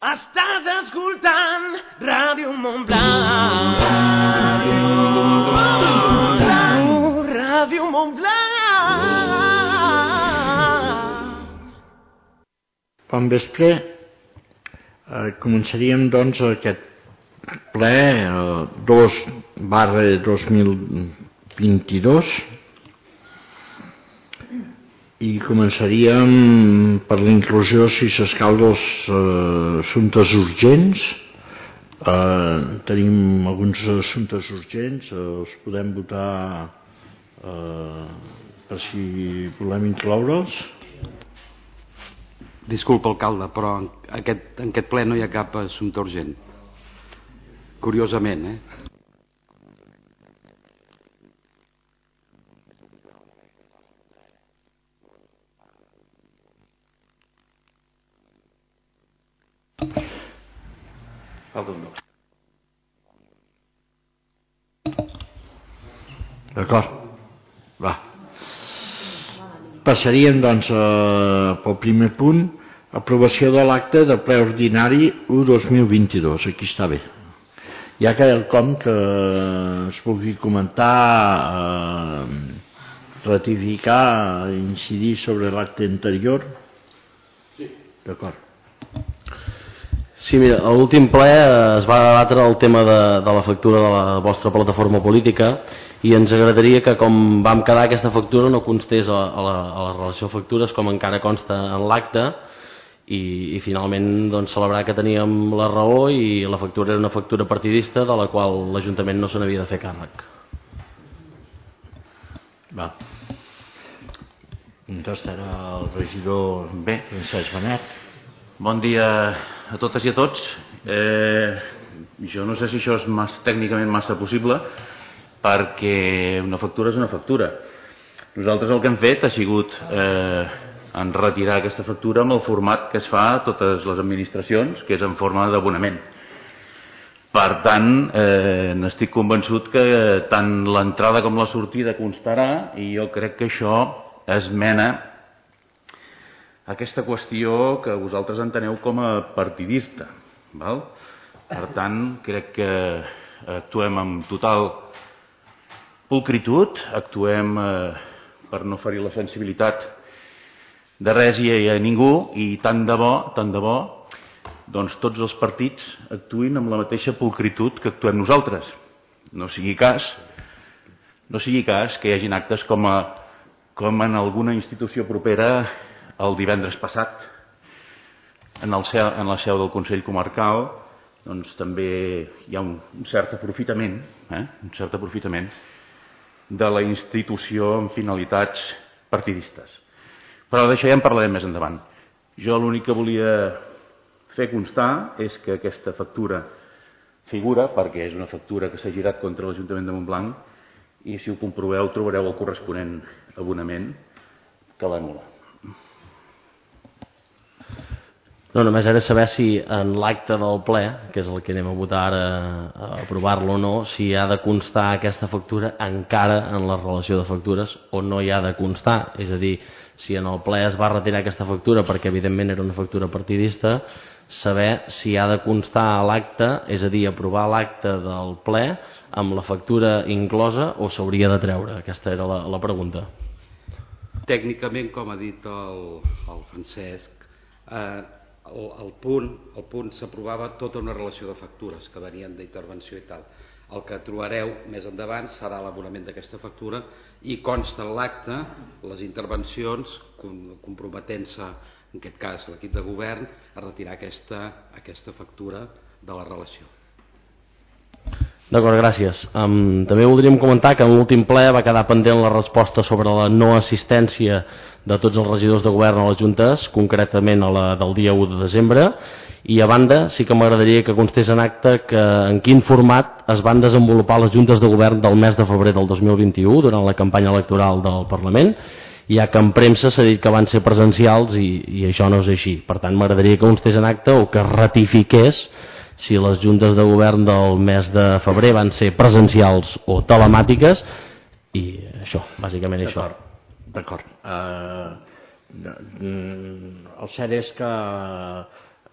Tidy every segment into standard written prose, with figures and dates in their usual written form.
Estàs escoltant Ràdio Montblanc. Ràdio Montblanc. Bon vespre. Començaríem, doncs, aquest ple 2/2022 i començaríem per la inclusió, si s'escau, dels assumptes urgents. Tenim alguns assumptes urgents, els podem votar per si volem incloure'ls. Disculpa, alcalde, però en aquest ple no hi ha cap assumpte urgent. Curiosament, D'acord. Va. Passaríem, doncs, pel primer punt, aprovació de l'acte de ple ordinari 1/2022. Aquí està bé. Hi ha quelcom que es vulgui comentar, ratificar, incidir sobre l'acte anterior? Sí. D'acord. Sí, mira, a l'últim ple es va debatre el tema de la factura de la vostra plataforma política i ens agradaria que, com vam quedar, aquesta factura no constés a la relació de factures com encara consta en l'acte i finalment, doncs, celebrar que teníem la raó i la factura era una factura partidista de la qual l'Ajuntament no se n'havia de fer càrrec. Va. Contestarà el regidor Francesc Benet. Bon dia a totes i a tots. Jo no sé si això és tècnicament massa possible, perquè una factura és una factura. Nosaltres el que hem fet ha sigut en retirar aquesta factura amb el format que es fa a totes les administracions, que és en forma d'abonament. Per tant, n'estic convençut que tant l'entrada com la sortida constarà i jo crec que això esmena aquesta qüestió que vosaltres enteneu com a partidista. Val? Per tant, crec que actuem amb total pulcritud, actuem per no ferir la sensibilitat de res i a ningú, i tant de bo, doncs tots els partits actuïn amb la mateixa pulcritud que actuem nosaltres. No sigui cas que hi hagin actes com en alguna institució propera el divendres passat, en la seu del Consell Comarcal, doncs també hi ha un cert aprofitament, de la institució amb finalitats partidistes. Però d'això ja en parlarem més endavant. Jo l'únic que volia fer constar és que aquesta factura figura, perquè és una factura que s'ha girat contra l'Ajuntament de Montblanc, i si ho comproveu trobareu el corresponent abonament que l'anul·la. No, només era saber si en l'acte del ple, que és el que anem a votar ara, a aprovar-lo o no, si ha de constar aquesta factura encara en la relació de factures o no hi ha de constar. És a dir, si en el ple es va retirar aquesta factura perquè evidentment era una factura partidista, saber si ha de constar a l'acte, és a dir, aprovar l'acte del ple amb la factura inclosa o s'hauria de treure. Aquesta era la pregunta. Tècnicament, com ha dit el Francesc, el punt s'aprovava tota una relació de factures que venien d'intervenció i tal. El que trobareu més endavant serà l'abonament d'aquesta factura i consta en l'acte les intervencions comprometent-se, en aquest cas l'equip de govern, a retirar aquesta factura de la relació. D'acord, gràcies. També voldríem comentar que en l'últim ple va quedar pendent la resposta sobre la no assistència de tots els regidors de govern a les juntes, concretament a la del dia 1 de desembre, i a banda sí que m'agradaria que constés en acte que en quin format es van desenvolupar les juntes de govern del mes de febrer del 2021 durant la campanya electoral del Parlament, ja que en premsa s'ha dit que van ser presencials i això no és així. Per tant, m'agradaria que constés en acte o que ratifiqués si les juntes de govern del mes de febrer van ser presencials o telemàtiques, i això, bàsicament això. D'acord. El cert és que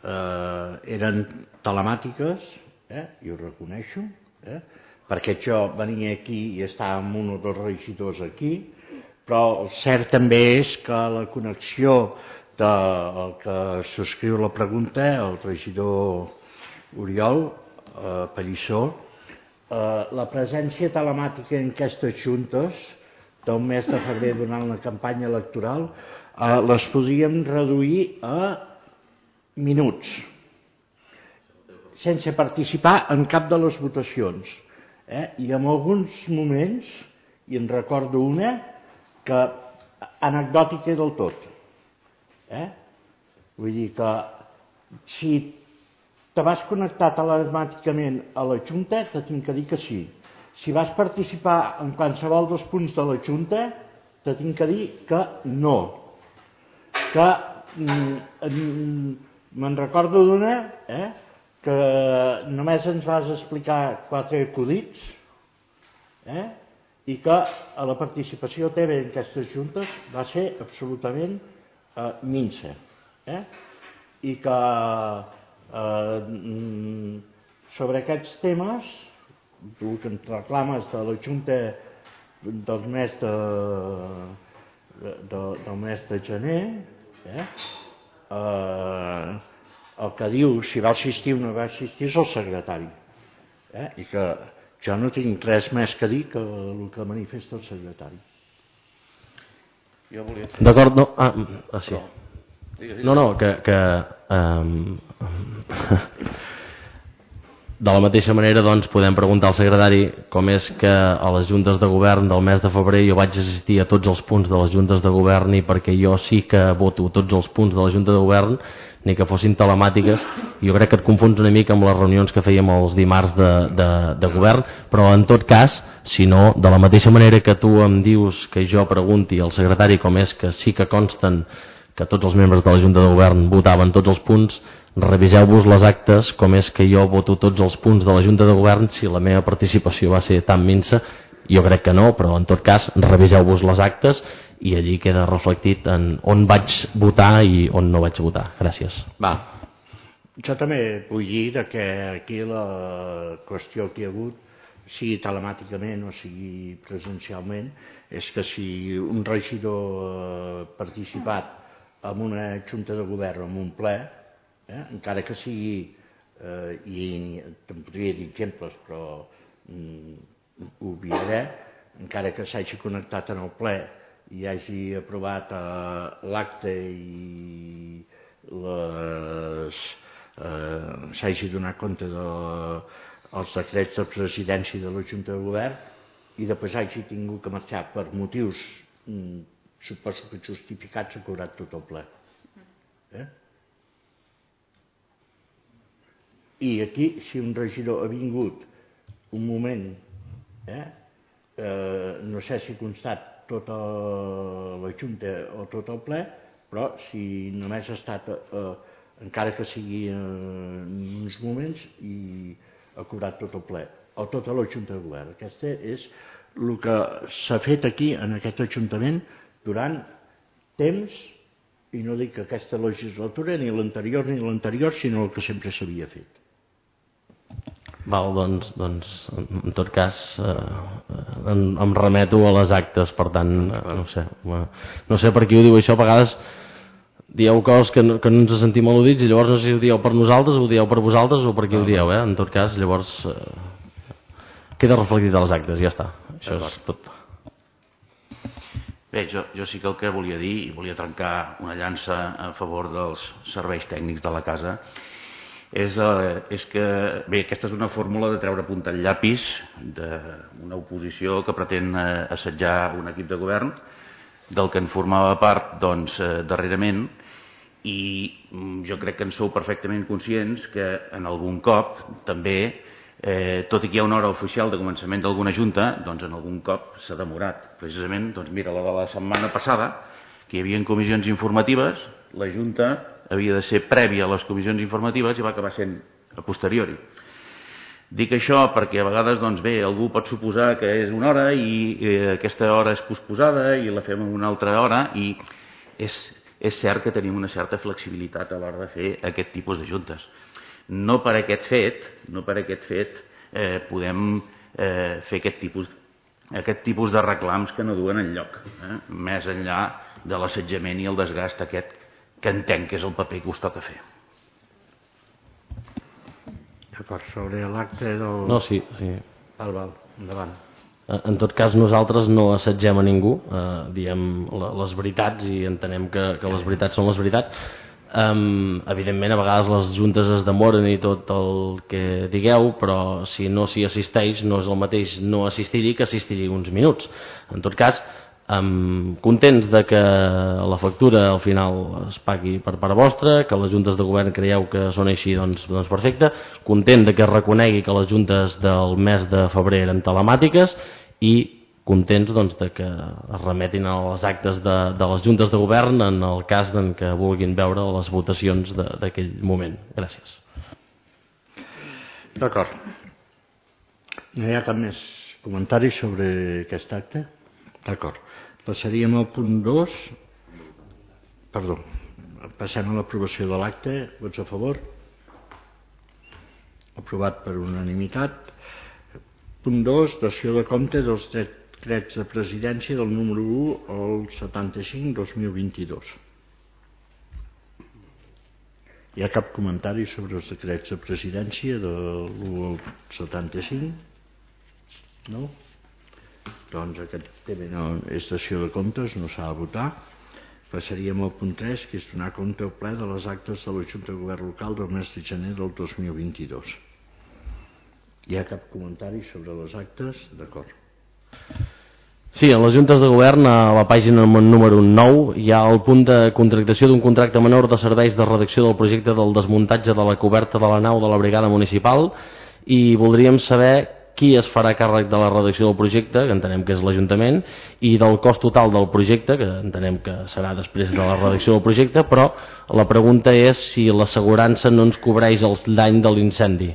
eren telemàtiques, i ho reconeixo, perquè jo venia aquí i estava amb un o dos regidors aquí, però el cert també és que la connexió del que subscriu la pregunta, el regidor Oriol Pallissó, la presència telemàtica en aquestes juntes del mes de febrer durant la campanya electoral les podríem reduir a minuts, sense participar en cap de les votacions. I en alguns moments, i en recordo una, que anecdòtica del tot. Vull dir que si te vas connectar telemàticament a la Junta, te tinc que dir que sí. Si vas participar en qualsevol dels punts de la Junta, te tinc que dir que no. Que me'n recordo d'una, que només ens vas explicar 4 acudits, i que a la participació teva en aquestes juntes va ser absolutament minsa. I que sobre aquests temes, el que ens reclames de la Junta del mes de gener, el que diu si va assistir o no va assistir és el secretari. I que jo no tinc res més que dir que el que manifesta el secretari. D'acord, no? Sí. No, que de la mateixa manera doncs podem preguntar al secretari com és que a les juntes de govern del mes de febrer jo vaig assistir a tots els punts de les juntes de govern i perquè jo sí que voto tots els punts de la junta de govern ni que fossin telemàtiques. Jo crec que et confons una mica amb les reunions que fèiem els dimarts de govern, però en tot cas, si no, de la mateixa manera que tu em dius que jo pregunti al secretari com és que sí que consten que tots els membres de la junta de govern votaven tots els punts, reviseu-vos les actes com és que jo voto tots els punts de la junta de govern si la meva participació va ser tan minsa. Jo crec que no, però en tot cas reviseu-vos les actes i allí queda reflectit en on vaig votar i on no vaig votar. Gràcies. Jo també vull dir que aquí la qüestió que hi ha hagut, sigui telemàticament o sigui presencialment, és que si un regidor ha participat en una junta de govern o en un ple, encara que sigui, i te'n podria dir exemples, però ho obviaré, encara que s'hagi connectat en el ple i hagi aprovat l'acte i s'hagi donat compte dels decrets de presidència de la Junta de Govern i després hagi tingut que marxar per motius, suposo que justificats, s'ha cobrat tot el ple. I aquí, si un regidor ha vingut un moment, no sé si ha constat tota la Junta o tot el ple, però si només ha estat, encara que sigui en uns moments, i ha cobrat tot el ple, o tota la Junta de Govern. Aquest és el que s'ha fet aquí, en aquest Ajuntament, durant temps, i no dic aquesta legislatura, ni l'anterior, sinó el que sempre s'havia fet. Val, doncs en tot cas em remeto a les actes, per tant no sé per qui ho diu això. A vegades dieu coses que no ens sentim al·ludits i llavors no sé si ho dieu per nosaltres o ho dieu per vosaltres o per qui ho dieu, en tot cas llavors queda reflectit a les actes, ja està, això és tot. Bé, jo sí que el que volia dir, i volia trencar una llança a favor dels serveis tècnics de la casa, és que, bé, aquesta és una fórmula de treure punta al llapis d'una oposició que pretén assetjar un equip de govern del que en formava part, doncs, darrerament, i jo crec que en sou perfectament conscients que en algun cop també, tot i que hi ha una hora oficial de començament d'alguna junta, doncs en algun cop s'ha demorat. Precisament, doncs mira, la de la setmana passada, que hi havia comissions informatives, la junta havia de ser prèvia a les comissions informatives i va acabar sent a posteriori. Dic això perquè a vegades, doncs bé, algú pot suposar que és una hora i aquesta hora és posposada i la fem en una altra hora i és cert que tenim una certa flexibilitat a l'hora de fer aquest tipus de juntes. No per aquest fet podem fer aquest tipus de reclams que no duen enlloc, més enllà de l'assetjament i el desgast aquest que entenc que és el paper que us toca fer. D'acord, sobre l'acte del... No, sí. Val, endavant. En tot cas, nosaltres no assetgem a ningú, diem les veritats i entenem que les veritats són les veritats. Evidentment, a vegades les juntes es demoren i tot el que digueu, però si no s'hi assisteix no és el mateix no assistir-hi que assistir-hi uns minuts. En tot cas, contents de que la factura al final es pagui per part vostra, que les juntes de govern creieu que són així, doncs perfecte. Content de que es reconegui que les juntes del mes de febrer eren telemàtiques i contents de que es remetin a les actes de les juntes de govern en el cas en què vulguin veure les votacions d'aquell moment. Gràcies. D'acord. No hi ha cap més comentari sobre aquest acte? D'acord. Passaríem al punt 2. Perdó. Passem a l'aprovació de l'acte. Vots a favor? Aprovat per unanimitat. Punt 2. Dació de compte dels decrets de presidència del número 1 al 75/2022. Hi ha cap comentari sobre els decrets de presidència de l'1 al 75? No? Doncs aquest tema no és dació de comptes, no s'ha de votar. Passaríem al punt 3, que és donar compte al ple de les actes de la Junta de Govern Local del mes de gener del 2022. Hi ha cap comentari sobre les actes? D'acord. Sí, en les juntes de govern, a la pàgina número 9, hi ha el punt de contractació d'un contracte menor de serveis de redacció del projecte del desmuntatge de la coberta de la nau de la brigada municipal i voldríem saber qui es farà càrrec de la redacció del projecte, que entenem que és l'Ajuntament, i del cost total del projecte, que entenem que serà després de la redacció del projecte, però la pregunta és si l'assegurança no ens cobreix el dany de l'incendi.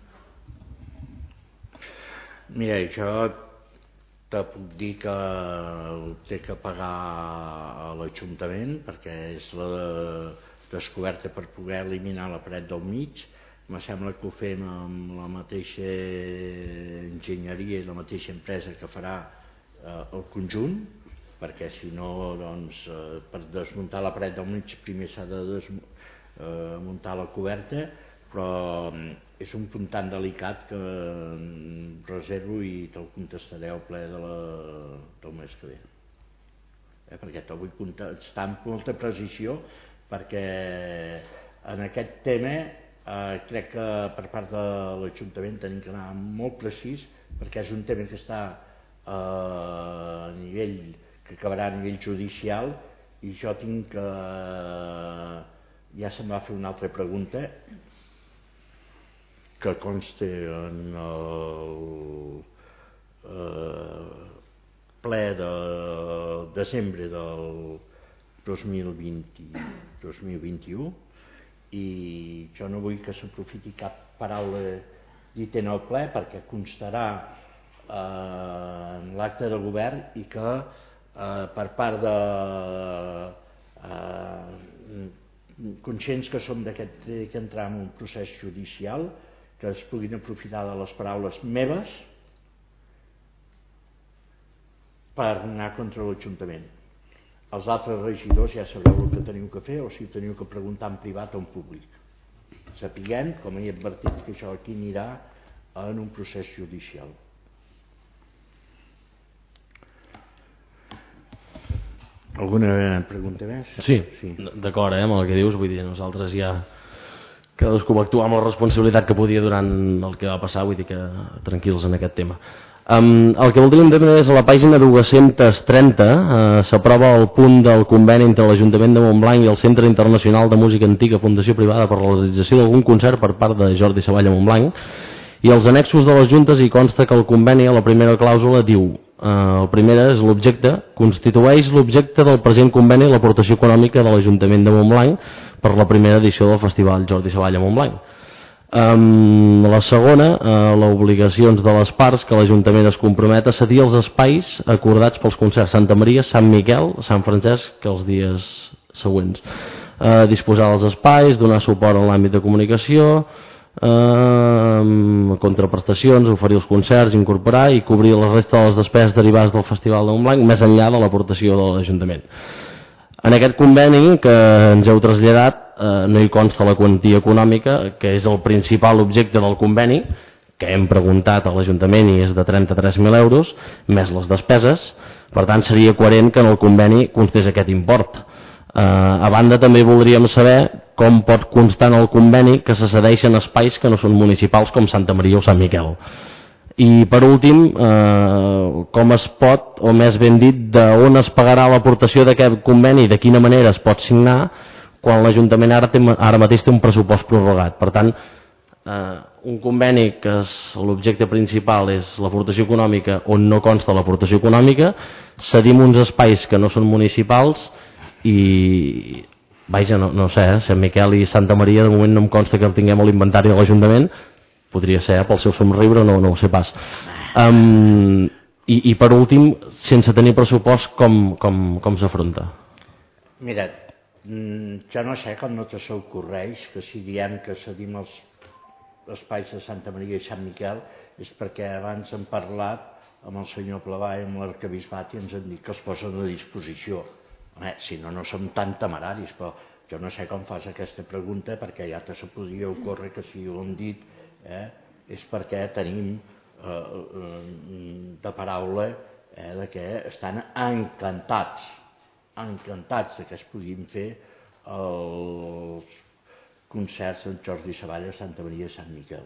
Mira, jo te puc dir que ho té que pagar a l'Ajuntament perquè és la descoberta per poder eliminar la paret del mig. Me sembla que ho fem amb la mateixa enginyeria i la mateixa empresa que farà el conjunt, perquè si no, doncs, per desmuntar la paret del mig primer s'ha de desmuntar la coberta, però és un punt tan delicat que reservo i te'l contestaré al ple del mes que ve. Perquè te'l vull contestar amb molta precisió, perquè en aquest tema crec que per part de l'Ajuntament tenim que anar molt precís, perquè és un tema que està a nivell, que acabarà a nivell judicial, i jo tinc que... ja se'm va fer una altra pregunta que consta en el ple de desembre del 2021, i jo no vull que s'aprofiti cap paraula dit en el ple perquè constarà en l'acte de govern i que per part de conscients que som que entrar en un procés judicial, que es puguin aprofitar de les paraules meves per anar contra l'Ajuntament. Els altres regidors ja sabeu el que teniu que fer, o si teniu que preguntar en privat o en públic. Sapiguem, com he advertit, que això aquí anirà en un procés judicial. Alguna pregunta més? Sí. D'acord, amb el que dius, vull dir, nosaltres ja cadascú va actuar amb la responsabilitat que podia durant el que va passar, vull dir que tranquils en aquest tema. El que voldríem dir és a la pàgina 230 s'aprova el punt del conveni entre l'Ajuntament de Montblanc i el Centre Internacional de Música Antiga, fundació privada per a la realització d'algun concert per part de Jordi Savall a Montblanc, i als annexos de les juntes hi consta que el conveni a la primera clàusula diu: el primer és l'objecte, constitueix l'objecte del present conveni l'aportació econòmica de l'Ajuntament de Montblanc per la primera edició del Festival Jordi Savall a Montblanc. La segona, l'obligacions de les parts que l'Ajuntament es compromet a cedir els espais acordats pels concerts Santa Maria, Sant Miquel, Sant Francesc, que els dies següents. Disposar dels espais, donar suport en l'àmbit de comunicació, contraprestacions, oferir els concerts, incorporar i cobrir la resta de les despeses derivades del Festival de Montblanc més enllà de l'aportació de l'Ajuntament. En aquest conveni que ens heu traslladat no hi consta la quantia econòmica, que és el principal objecte del conveni, que hem preguntat a l'Ajuntament i és de 33.000 euros, més les despeses. Per tant, seria coherent que en el conveni constés aquest import. A banda, també voldríem saber com pot constar en el conveni que se cedeixen espais que no són municipals com Santa Maria o Sant Miquel. I per últim, com es pot, o més ben dit, d'on es pagarà l'aportació d'aquest conveni i de quina manera es pot signar quan l'Ajuntament ara mateix té un pressupost prorrogat. Per tant, un conveni que l'objecte principal és l'aportació econòmica on no consta l'aportació econòmica, cedim uns espais que no són municipals i vaja, no sé, Sant Miquel i Santa Maria de moment no em consta que el tinguem a l'inventari de l'Ajuntament, podria ser pel seu somriure, no ho sé pas. I per últim, sense tenir pressupost, com s'afronta? Mira, jo no sé com no te s'ocorreix que si diem que cedim els espais de Santa Maria i Sant Miquel és perquè abans hem parlat amb el senyor Plavà i amb l'arquebisbat i ens han dit que els posen a disposició. Si no, no som tan temeraris, però jo no sé com fas aquesta pregunta perquè ja te se podria ocórrer que si ho hem dit és perquè tenim de paraula de que estan encantats que es puguin fer els concerts d'en Jordi Savall a Santa Maria i Sant Miquel.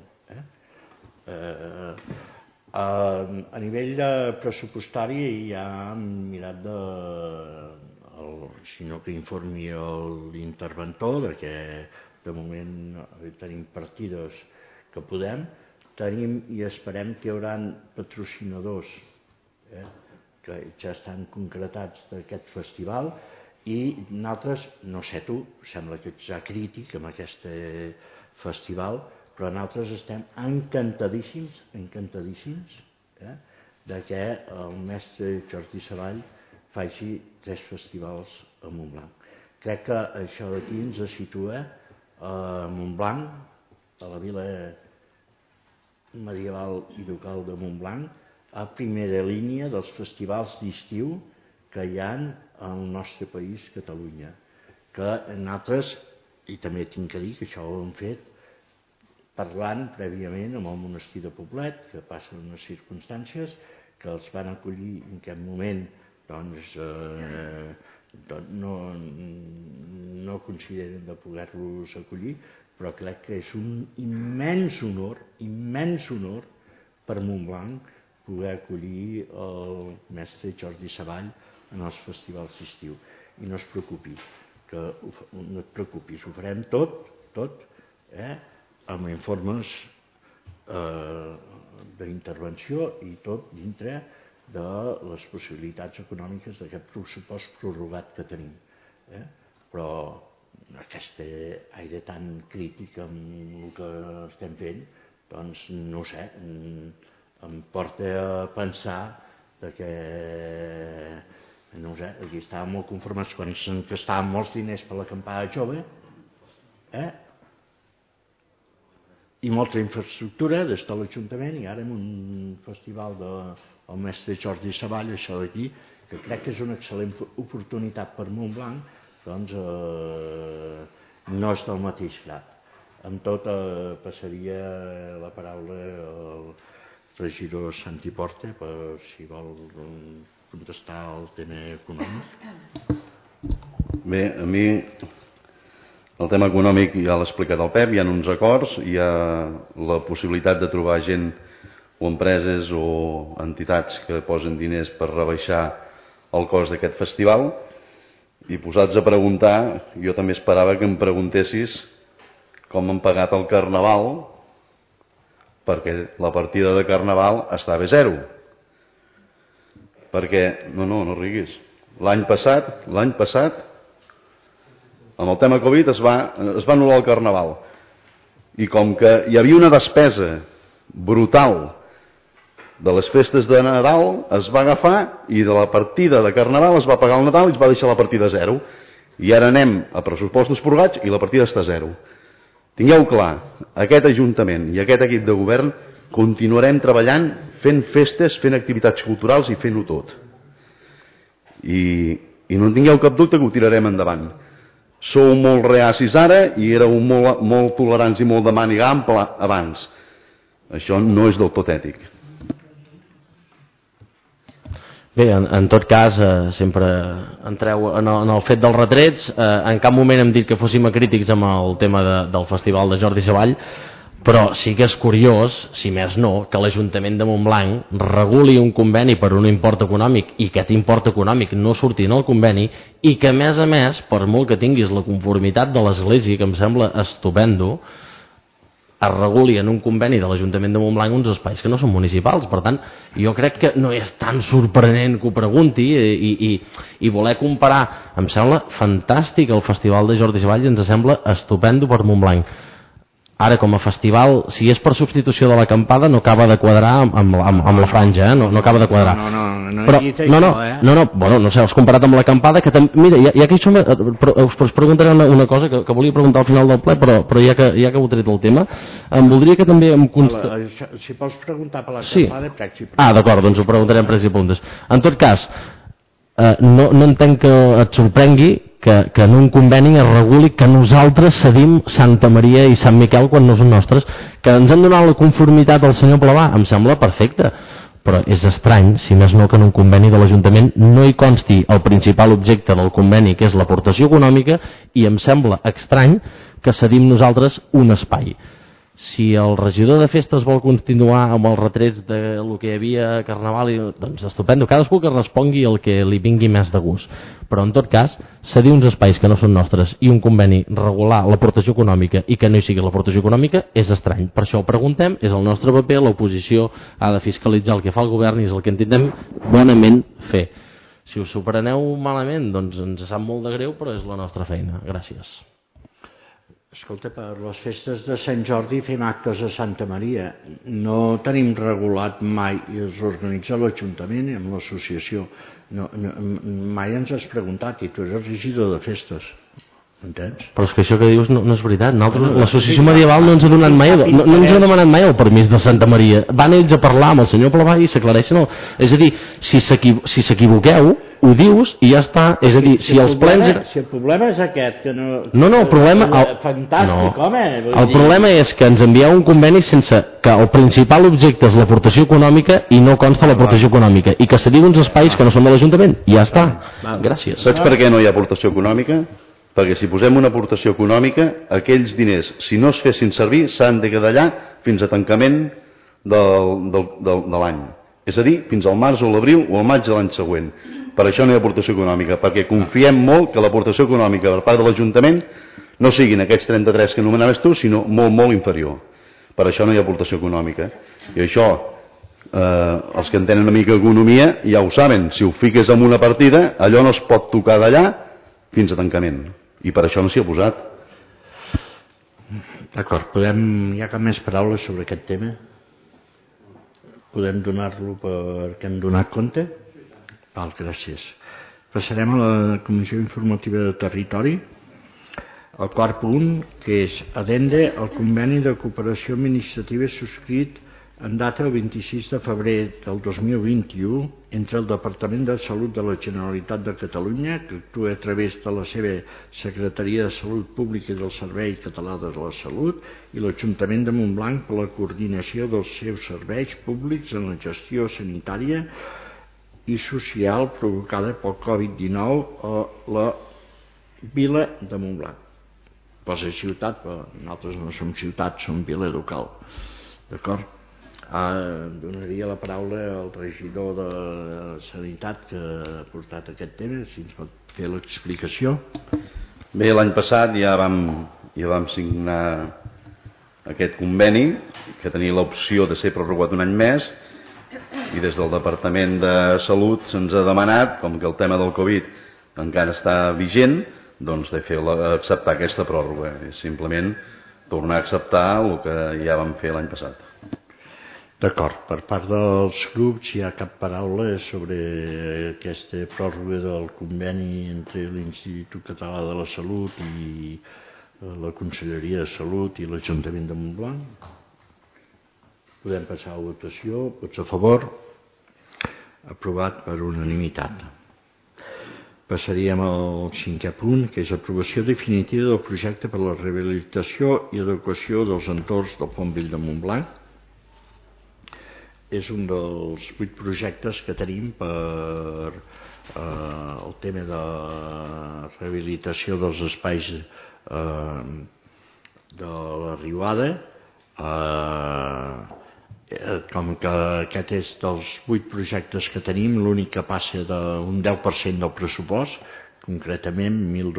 A nivell pressupostari ja hem mirat sinó que informi l'interventor que de moment tenim partides que podem, tenim i esperem que hi haurà patrocinadors que ja estan concretats d'aquest festival i nosaltres, no sé tu, sembla que ets ja crític amb aquest festival, però nosaltres estem encantadíssims de que el mestre Jordi Savall faci 3 festivals a Montblanc. Crec que això d'aquí ens situa a Montblanc, a la vila medieval i local de Montblanc, a primera línia dels festivals d'estiu que hi ha al nostre país, Catalunya. Que nosaltres, i també tinc que dir que això ho hem fet parlant prèviament amb el monestir de Poblet, que passen unes circumstàncies que els van acollir en aquest moment no consideren de poder-los acollir, però crec que és un immens honor per Montblanc poder acollir el mestre Jordi Savall en els festivals d'estiu. I no et preocupis, ho farem tot amb informes d'intervenció i tot dintre de les possibilitats econòmiques d'aquest pressupost prorrogat que tenim. Però aquest aire tan crític amb el que estem fent, doncs no ho sé, em porta a pensar que no ho sé, aquí estàvem molt conformats quan s'encastaven molts diners per l'acampada jove i molta infraestructura des de l'Ajuntament i ara amb un festival del mestre Jordi Savall, això d'aquí, que crec que és una excel·lent oportunitat per Montblanc, doncs no és del mateix grat. Amb tot passaria la paraula al regidor Santi Porta per si vol contestar el tema econòmic. Bé, a mi el tema econòmic ja l'ha explicat el Pep, hi ha uns acords, hi ha la possibilitat de trobar gent o empreses o entitats que posen diners per rebaixar el cost d'aquest festival i posats a preguntar, jo també esperava que em preguntessis com han pagat el Carnaval perquè la partida de Carnaval estava a 0 perquè, no riguis, l'any passat amb el tema Covid es va anul·lar el Carnaval i com que hi havia una despesa brutal de les festes de Nadal es va agafar i de la partida de Carnaval es va pagar el Nadal i es va deixar la partida a 0 I ara anem a pressupostos prorrogats i la partida està a zero. Tingueu clar, aquest Ajuntament i aquest equip de govern continuarem treballant, fent festes, fent activitats culturals i fent-ho tot. I no en tingueu cap dubte que ho tirarem endavant. Sou molt reacis ara i éreu molt tolerants i molt de màniga ampla abans. Això no és del tot ètic. Bé, en tot cas, sempre entreu en el fet dels retrets. En cap moment hem dit que fóssim crítics amb el tema del Festival de Jordi Savall, però sí que és curiós, si més no, que l'Ajuntament de Montblanc reguli un conveni per un import econòmic i que aquest import econòmic no surti en el conveni i que, a més, per molt que tinguis la conformitat de l'Església, que em sembla estupendo, es reguli en un conveni de l'Ajuntament de Montblanc uns espais que no són municipals. Per tant, jo crec que no és tan sorprenent que ho pregunti i voler comparar. Em sembla fantàstic el Festival de Jordi Savall i ens sembla estupendo per Montblanc. Ara, com a festival, si és per substitució de l'acampada, no acaba de quadrar amb la franja, no acaba de quadrar. Bueno, no sé, has comparat amb l'acampada, que mira, ja que això us preguntaré una cosa que volia preguntar al final del ple, però ja que heu tret el tema, em voldria que també em Si vols preguntar per l'acampada, sí. D'acord, doncs ho preguntaré en près i puntes. En tot cas, no entenc que et sorprengui que en un conveni es reguli que nosaltres cedim Santa Maria i Sant Miquel quan no són nostres, que ens han donat la conformitat al senyor Plavà, em sembla perfecte, però és estrany, si més no, que en un conveni de l'Ajuntament no hi consti el principal objecte del conveni, que és l'aportació econòmica, i em sembla estrany que cedim nosaltres un espai. Si el regidor de festes vol continuar amb els retrets del que hi havia a Carnaval, doncs estupendo, cadascú que respongui el que li vingui més de gust. Però en tot cas, cedir uns espais que no són nostres i un conveni regular l'aportació econòmica i que no hi sigui l'aportació econòmica és estrany. Per això ho preguntem, és el nostre paper, l'oposició ha de fiscalitzar el que fa el govern i és el que intentem bonament fer. Si us ho preneu malament, doncs ens sap molt de greu, però és la nostra feina. Gràcies. Escolta, per les festes de Sant Jordi fem actes a Santa Maria. No tenim regulat mai, i es organitza l'Ajuntament i amb l'associació. Mai ens has preguntat, i tu eres regidor de festes. Entens? Però és que això que dius no és veritat. L'associació medieval no ens ha donat mai, no ens ha demanat mai el permís de Santa Maria. Van ells a parlar amb el senyor Plavà i s'aclareixen. És a dir, si s'equivoqueu, ho dius i ja està. És a dir, si els plens... Si el problema és aquest, que no... No, el problema... Fantàstic, home! El problema és que ens envieu un conveni sense que el principal objecte és l'aportació econòmica i no consta l'aportació econòmica i que cediu uns espais que no són de l'Ajuntament. I ja està. Gràcies. Saps per què no hi ha aportació econòmica? Perquè si posem una aportació econòmica, aquells diners, si no es fessin servir, s'han de quedar allà fins a tancament de l'any. És a dir, fins al març o l'abril o al maig de l'any següent. Per això no hi ha aportació econòmica, perquè confiem molt que l'aportació econòmica per part de l'Ajuntament no siguin aquests 33 que anomenaves tu, sinó molt, molt inferior. Per això no hi ha aportació econòmica. I això, els que entenen una mica d'economia ja ho saben. Si ho fiques en una partida, allò no es pot tocar d'allà fins a tancament. I per això no s'hi ha posat. D'acord, hi ha cap més paraules sobre aquest tema? Podem donar-lo perquè hem donat compte? Val, gràcies. Passarem a la Comissió Informativa de Territori. El quart punt, que és adende al conveni de cooperació administrativa subscrit en data del 26 de febrer del 2021 entre el Departament de Salut de la Generalitat de Catalunya, que actua a través de la seva Secretaria de Salut Pública i del Servei Català de la Salut, i l'Ajuntament de Montblanc per la coordinació dels seus serveis públics en la gestió sanitària i social provocada pel Covid-19 a la vila de Montblanc. Posa ciutat, però nosaltres no som ciutat, som vila local. D'acord? Donaria la paraula al regidor de Sanitat que ha portat aquest tema, si ens pot fer l'explicació. Bé, l'any passat ja vam signar aquest conveni que tenia l'opció de ser prorrogat un any més, i des del Departament de Salut se'ns ha demanat, com que el tema del Covid encara està vigent, doncs de acceptar aquesta pròrroga. És simplement tornar a acceptar el que ja vam fer l'any passat. D'acord, per part dels grups hi ha cap paraula sobre aquesta pròrroga del conveni entre l'Institut Català de la Salut i la Conselleria de Salut i l'Ajuntament de Montblanc? Podem passar a votació. Vots a favor? Aprovat per unanimitat. Passaríem al 5è punt, que és aprovació definitiva del projecte per la rehabilitació i adequació dels entorns del Pont Vell de Montblanc. És un dels 8 projectes que tenim per el tema de rehabilitació dels espais de la Riuada. Com que aquest és dels 8 projectes que tenim, l'únic que passa d'un 10% del pressupost, concretament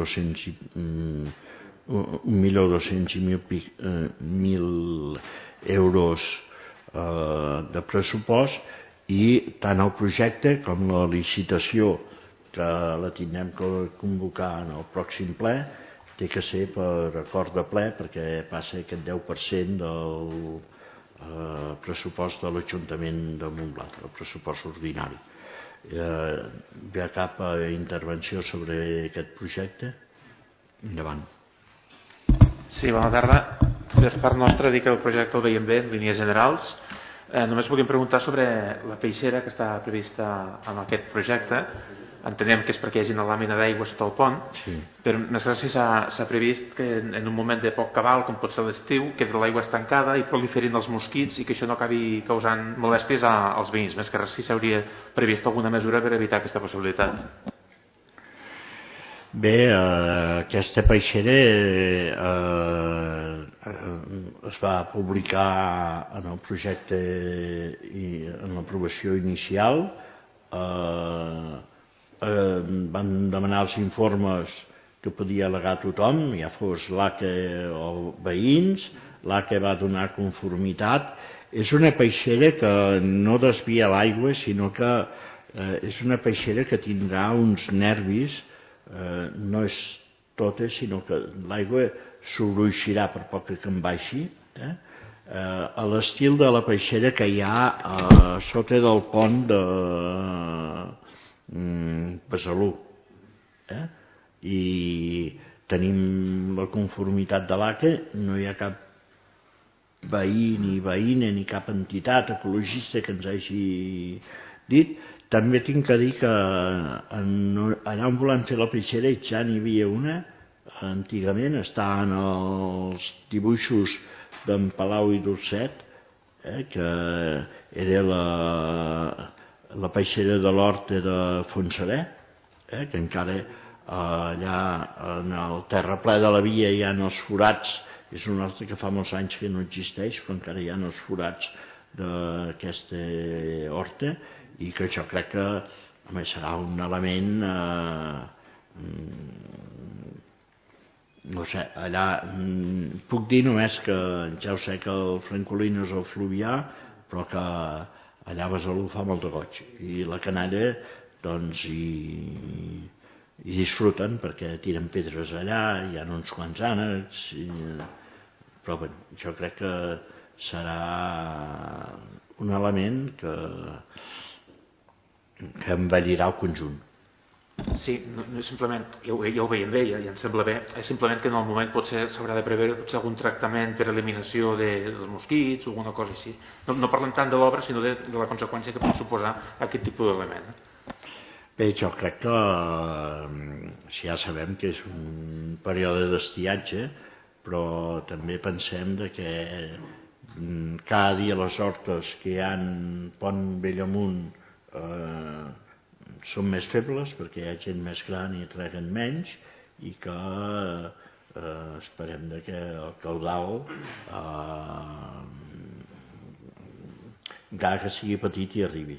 1.200.000 euros de pressupost, i tant el projecte com la licitació, que la tindrem que convocar en el pròxim ple, té que ser per acord de ple, perquè passa aquest 10% del pressupost de l'Ajuntament de Montblanc, el pressupost ordinari. Hi ha cap intervenció sobre aquest projecte? Endavant. Sí, bona tarda. Per part nostra, dir que el projecte el veiem bé en línies generals. Només volíem preguntar sobre la peixera que està prevista en aquest projecte. Entenem que és perquè hi hagi una làmina d'aigua sota el pont, sí. Però més que si s'ha previst que en un moment de poc cabal, com pot ser l'estiu, que l'aigua estancada i proliferin els mosquits i que això no acabi causant molèsties als veïns. Més que res si s'hauria previst alguna mesura per evitar aquesta possibilitat. Bé, aquesta peixera es va publicar en el projecte i en l'aprovació inicial. Van demanar els informes que podia al·legar tothom, ja fos l'ACE o veïns. L'ACE va donar conformitat. És una peixera que no desvia l'aigua, sinó que és una peixera que tindrà uns nervis. No és tota, sinó que l'aigua s'obruixirà per poc que en baixi, a l'estil de la peixera que hi ha sota del pont de Besalú. I tenim la conformitat de l'ACE, no hi ha cap veí ni veïna ni cap entitat ecologista que ens hagi dit. També tinc que dir que allà on volem fer la peixera ja n'hi havia una antigament, està en els dibuixos d'en Palau i Dorset, que era la peixera de l'Horta de Fontserè, que encara allà en el terraplè de la via hi ha els forats. És un horta que fa molts anys que no existeix, però encara hi ha els forats d'aquesta horta, i que jo crec que serà un element, no sé, allà puc dir només que ja ho sé que el Francolí no és el Fluvià, però que allà a Besalú fa molt de goig, i la canalla doncs hi disfruten perquè tiren pedres allà, hi ha uns quants ànecs, però bé, jo crec que serà un element que embellirà el conjunt. Sí, no simplement, ja ho veiem bé, ja ens sembla bé, és simplement que en el moment potser s'haurà de preveure algun tractament per eliminació dels mosquits o alguna cosa així. No parlem tant de l'obra, sinó de la conseqüència que pot suposar aquest tipus d'element. Bé, jo crec que ja sabem que és un període d'estiatge, però també pensem que cada dia les hortes que hi ha en Pont Vell amunt són més febles perquè hi ha gent més gran i treguen menys, i que esperem que el caudal, encara que sigui petit, hi arribi.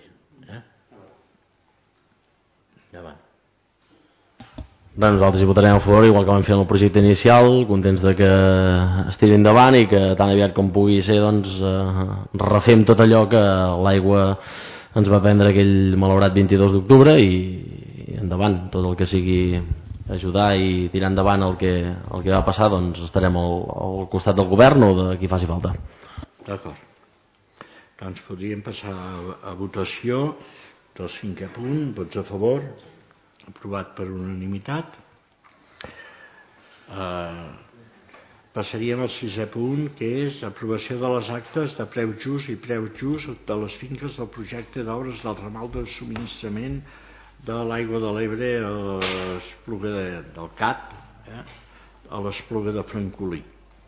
Endavant. Nosaltres hi votarem a favor, igual que vam fer en el projecte inicial, contents de que es tiri endavant i que tan aviat com pugui ser refem tot allò que l'aigua ens va prendre aquell malaurat 22 d'octubre, i endavant, tot el que sigui ajudar i tirar endavant el que va passar, doncs estarem al costat del govern o de qui faci falta. D'acord. Doncs podríem passar a votació del 5è punt. Vots a favor? Aprovat per unanimitat. Passaríem al 6è punt, que és aprovació de les actes de preu just i preu just de les finques del projecte d'obres del ramal de subministrament de l'aigua de l'Ebre a l'Espluga del Cat, a l'Espluga de Francolí.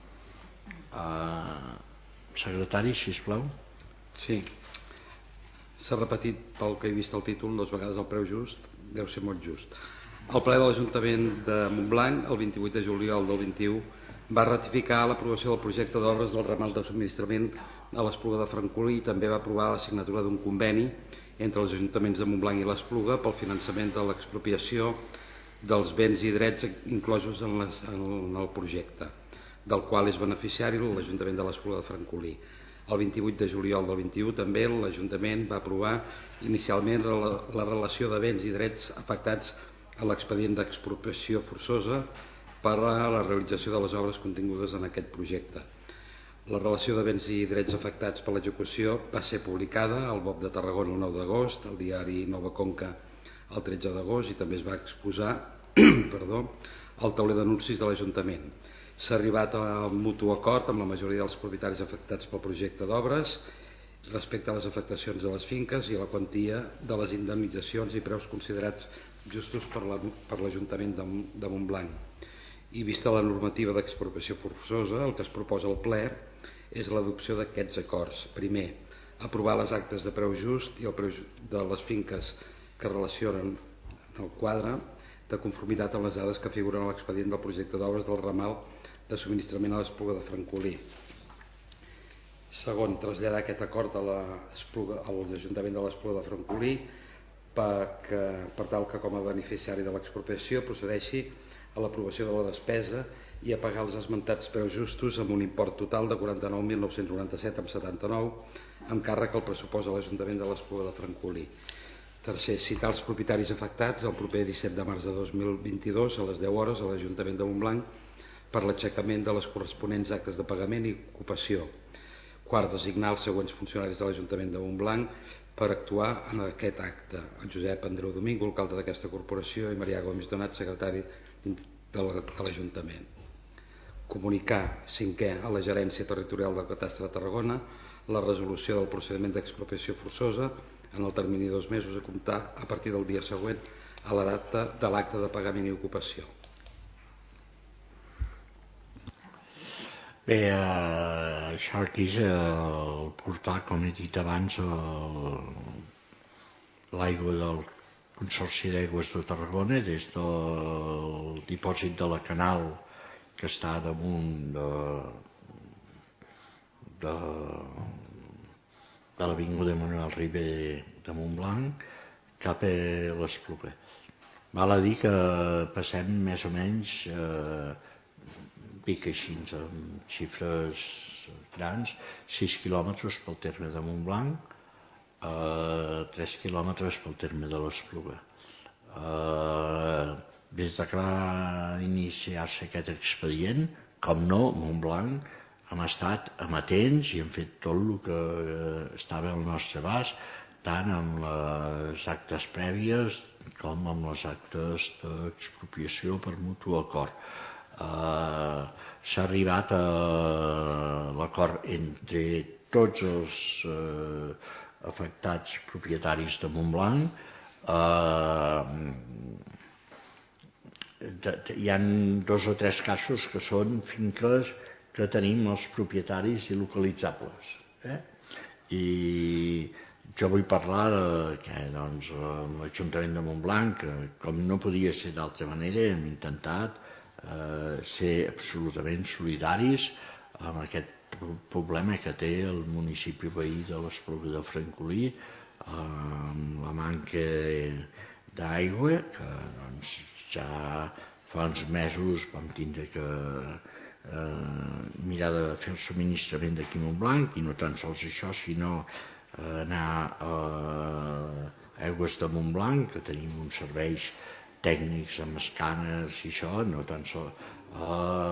Secretari, sisplau. Sí. S'ha repetit, pel que he vist el títol, 2 vegades el preu just, deu ser molt just. El ple de l'Ajuntament de Montblanc, el 28 de juliol del 21, va ratificar l'aprovació del projecte d'obres del ramal de subministrament a l'Espluga de Francolí i també va aprovar la signatura d'un conveni entre els ajuntaments de Montblanc i l'Espluga pel finançament de l'expropiació dels béns i drets inclosos en el projecte, del qual és beneficiari l'Ajuntament de l'Espluga de Francolí. El 28 de juliol del 21 també l'Ajuntament va aprovar inicialment la relació de béns i drets afectats a l'expedient d'expropiació forçosa per a la realització de les obres contingudes en aquest projecte. La relació de béns i drets afectats per l'execució va ser publicada al BOP de Tarragona el 9 d'agost, al diari Nova Conca el 13 d'agost i també es va exposar al tauler d'anuncis de l'Ajuntament. S'ha arribat a un mutu acord amb la majoria dels propietaris afectats pel projecte d'obres respecte a les afectacions de les finques i a la quantia de les indemnitzacions i preus considerats justos per l'Ajuntament de Montblanc. I vista la normativa d'expropiació forçosa, el que es proposa al ple és l'adopció d'aquests acords. Primer, aprovar les actes de preu just i el preu de les finques que relacionen el quadre de conformitat amb les dades que figuren a l'expedient del projecte d'obres del ramal de subministrament a l'Espluga de Francolí. Segon, traslladar aquest acord a l'Ajuntament de l'Espluga de Francolí per tal que com a beneficiari de l'expropiació procedeixi a l'aprovació de la despesa i a pagar els esmentats preus justos amb un import total de 49.997,79 amb càrrec al pressupost de l'Ajuntament de l'Espluga de Francolí. Tercer, citar els propietaris afectats el proper 17 de març de 2022 a les 10 hores a l'Ajuntament de Montblanc per l'aixecament de les corresponents actes de pagament i ocupació. Quart, designar els següents funcionaris de l'Ajuntament de Montblanc per actuar en aquest acte: el Josep Andreu Domingo, alcalde d'aquesta corporació, i Marià Gomis Donat, secretari de l'Ajuntament. Comunicar, cinquè, a la gerència territorial del Catastre de Tarragona la resolució del procediment d'expropiació forçosa en el termini de 2 mesos a comptar a partir del dia següent a la data de l'acte de pagament i ocupació. Bé, això aquí és el portal, com he dit abans, l'aigua del Consorci d'Aigües de Tarragona des del dipòsit de la Canal, que està damunt de l'avinguda Manuel Ribé de Montblanc cap a l'Espluga. Val a dir que passem més o menys, dic així, amb xifres grans, 6 quilòmetres pel terme de Montblanc, 3 quilòmetres pel terme de l'Espluga. Des de que va iniciar-se aquest expedient, com no, Montblanc hem estat amatents i hem fet tot el que estava al nostre abast, tant amb les actes prèvies com amb les actes d'expropiació per mutu acord. S'ha arribat a l'acord entre tots els afectats propietaris de Montblanc. Hi ha 2 o 3 casos que són finques que tenim els propietaris il·localitzables. I jo vull parlar que l'Ajuntament de Montblanc, com no podia ser d'altra manera, hem intentat ser absolutament solidaris amb aquest problema que té el municipi veí de l'Espluga de Francolí, amb la manca d'aigua, que ja fa uns mesos vam tindre que mirar de fer el subministrament d'aquí a Montblanc, i no tan sols això, sinó anar a Aigües de Montblanc, que tenim uns serveis tècnics amb escàners i això, no tan sols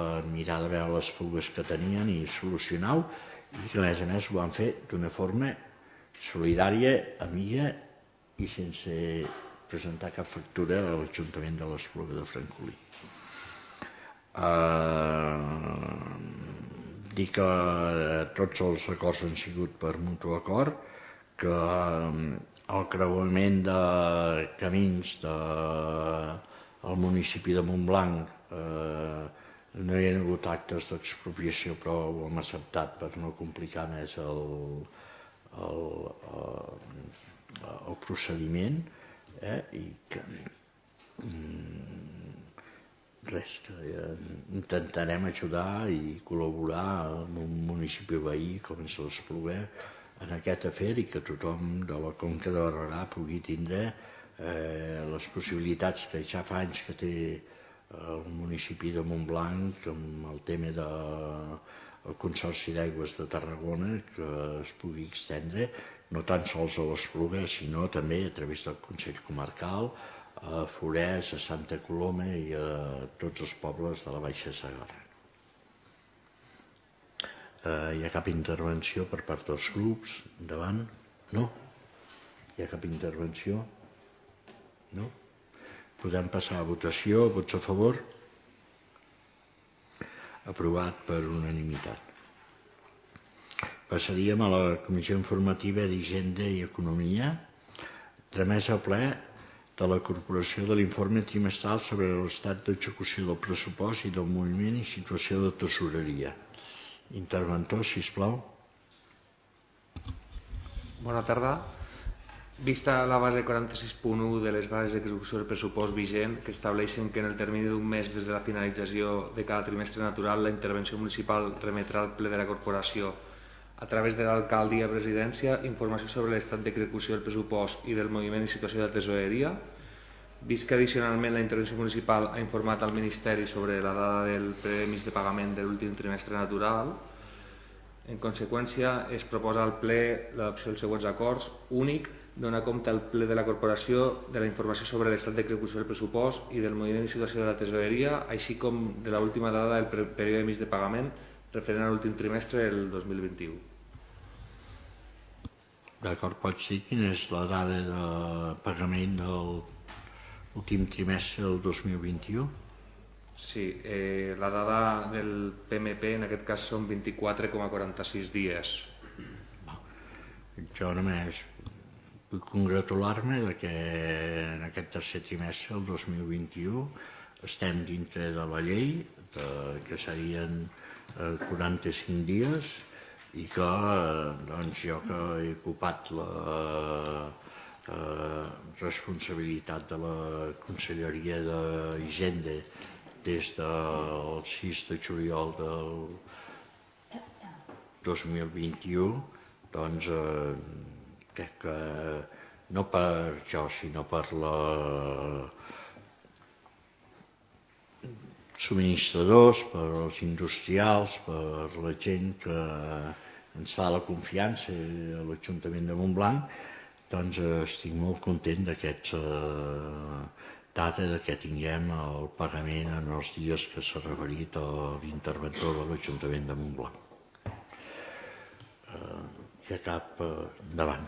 mirar de veure les fugues que tenien i solucionar-ho, i que a més ho van fer d'una forma solidària, amiga i sense presentar cap factura a l'Ajuntament de l'Espluga de Francolí. Dir que tots els acords han sigut per mutu acord, que el creuament de camins al municipi de Montblanc no hi ha hagut actes d'expropiació, però ho hem acceptat per no complicar més el procediment, i que res, que intentarem ajudar i col·laborar amb un municipi veí com és l'Espluga en aquest afer, i que tothom de la Conca de Barberà pugui tindre les possibilitats que ja fa anys que té el municipi de Montblanc amb el tema del Consorci d'Aigües de Tarragona, que es pugui extendre no tan sols a l'Espluga, sinó també a través del Consell Comarcal, a Forès, a Santa Coloma i a tots els pobles de la Baixa Segarra. Hi ha cap intervenció per part dels grups? Endavant? No? Hi ha cap intervenció? No? Podem passar a votació. Vots a favor? Aprovat per unanimitat. Passaríem a la Comissió Informativa d'Hisenda i Economia, tramesa al ple de la Corporació de l'informe trimestral sobre l'estat d'execució del pressupost i del moviment i situació de tesoreria. Interventor, sisplau. Bona tarda. Vista la base 46.1 de les bases d'execució del pressupost vigent, que estableixen que en el termini d'un mes des de la finalització de cada trimestre natural la intervenció municipal remetrà al ple de la corporació a través de l'alcaldia presidència informació sobre l'estat d'execució del pressupost i del moviment i situació de tesoreria, vist que addicionalment la intervenció municipal ha informat al Ministeri sobre la dada del permís de pagament de l'últim trimestre natural. En conseqüència, es proposa al ple l'adopció dels següents acords. Únic, donar compte al ple de la corporació de la informació sobre l'estat d'execució del pressupost i del moviment i situació de la tesoreria, així com de l'última dada del període de mig de pagament referent a l'últim trimestre del 2021. D'acord, pots dir quina és la dada de pagament de l'últim trimestre del 2021? Sí, la dada del PMP en aquest cas són 24,46 dies. Jo només vull congratular-me que en aquest tercer trimestre del 2021 estem dintre de la llei, que serien 45 dies, i que doncs, jo que he ocupat la responsabilitat de la Conselleria d'Hisenda des del 6 de juliol del 2021, doncs crec que no per jo, sinó per la subministradors, per als industrials, per la gent que ens fa la confiança a l'Ajuntament de Montblanc, doncs estic molt content d'aquesta data que tinguem el pagament en els dies que s'ha referit a l'interventor de l'Ajuntament de Montblanc. Hi ha cap endavant.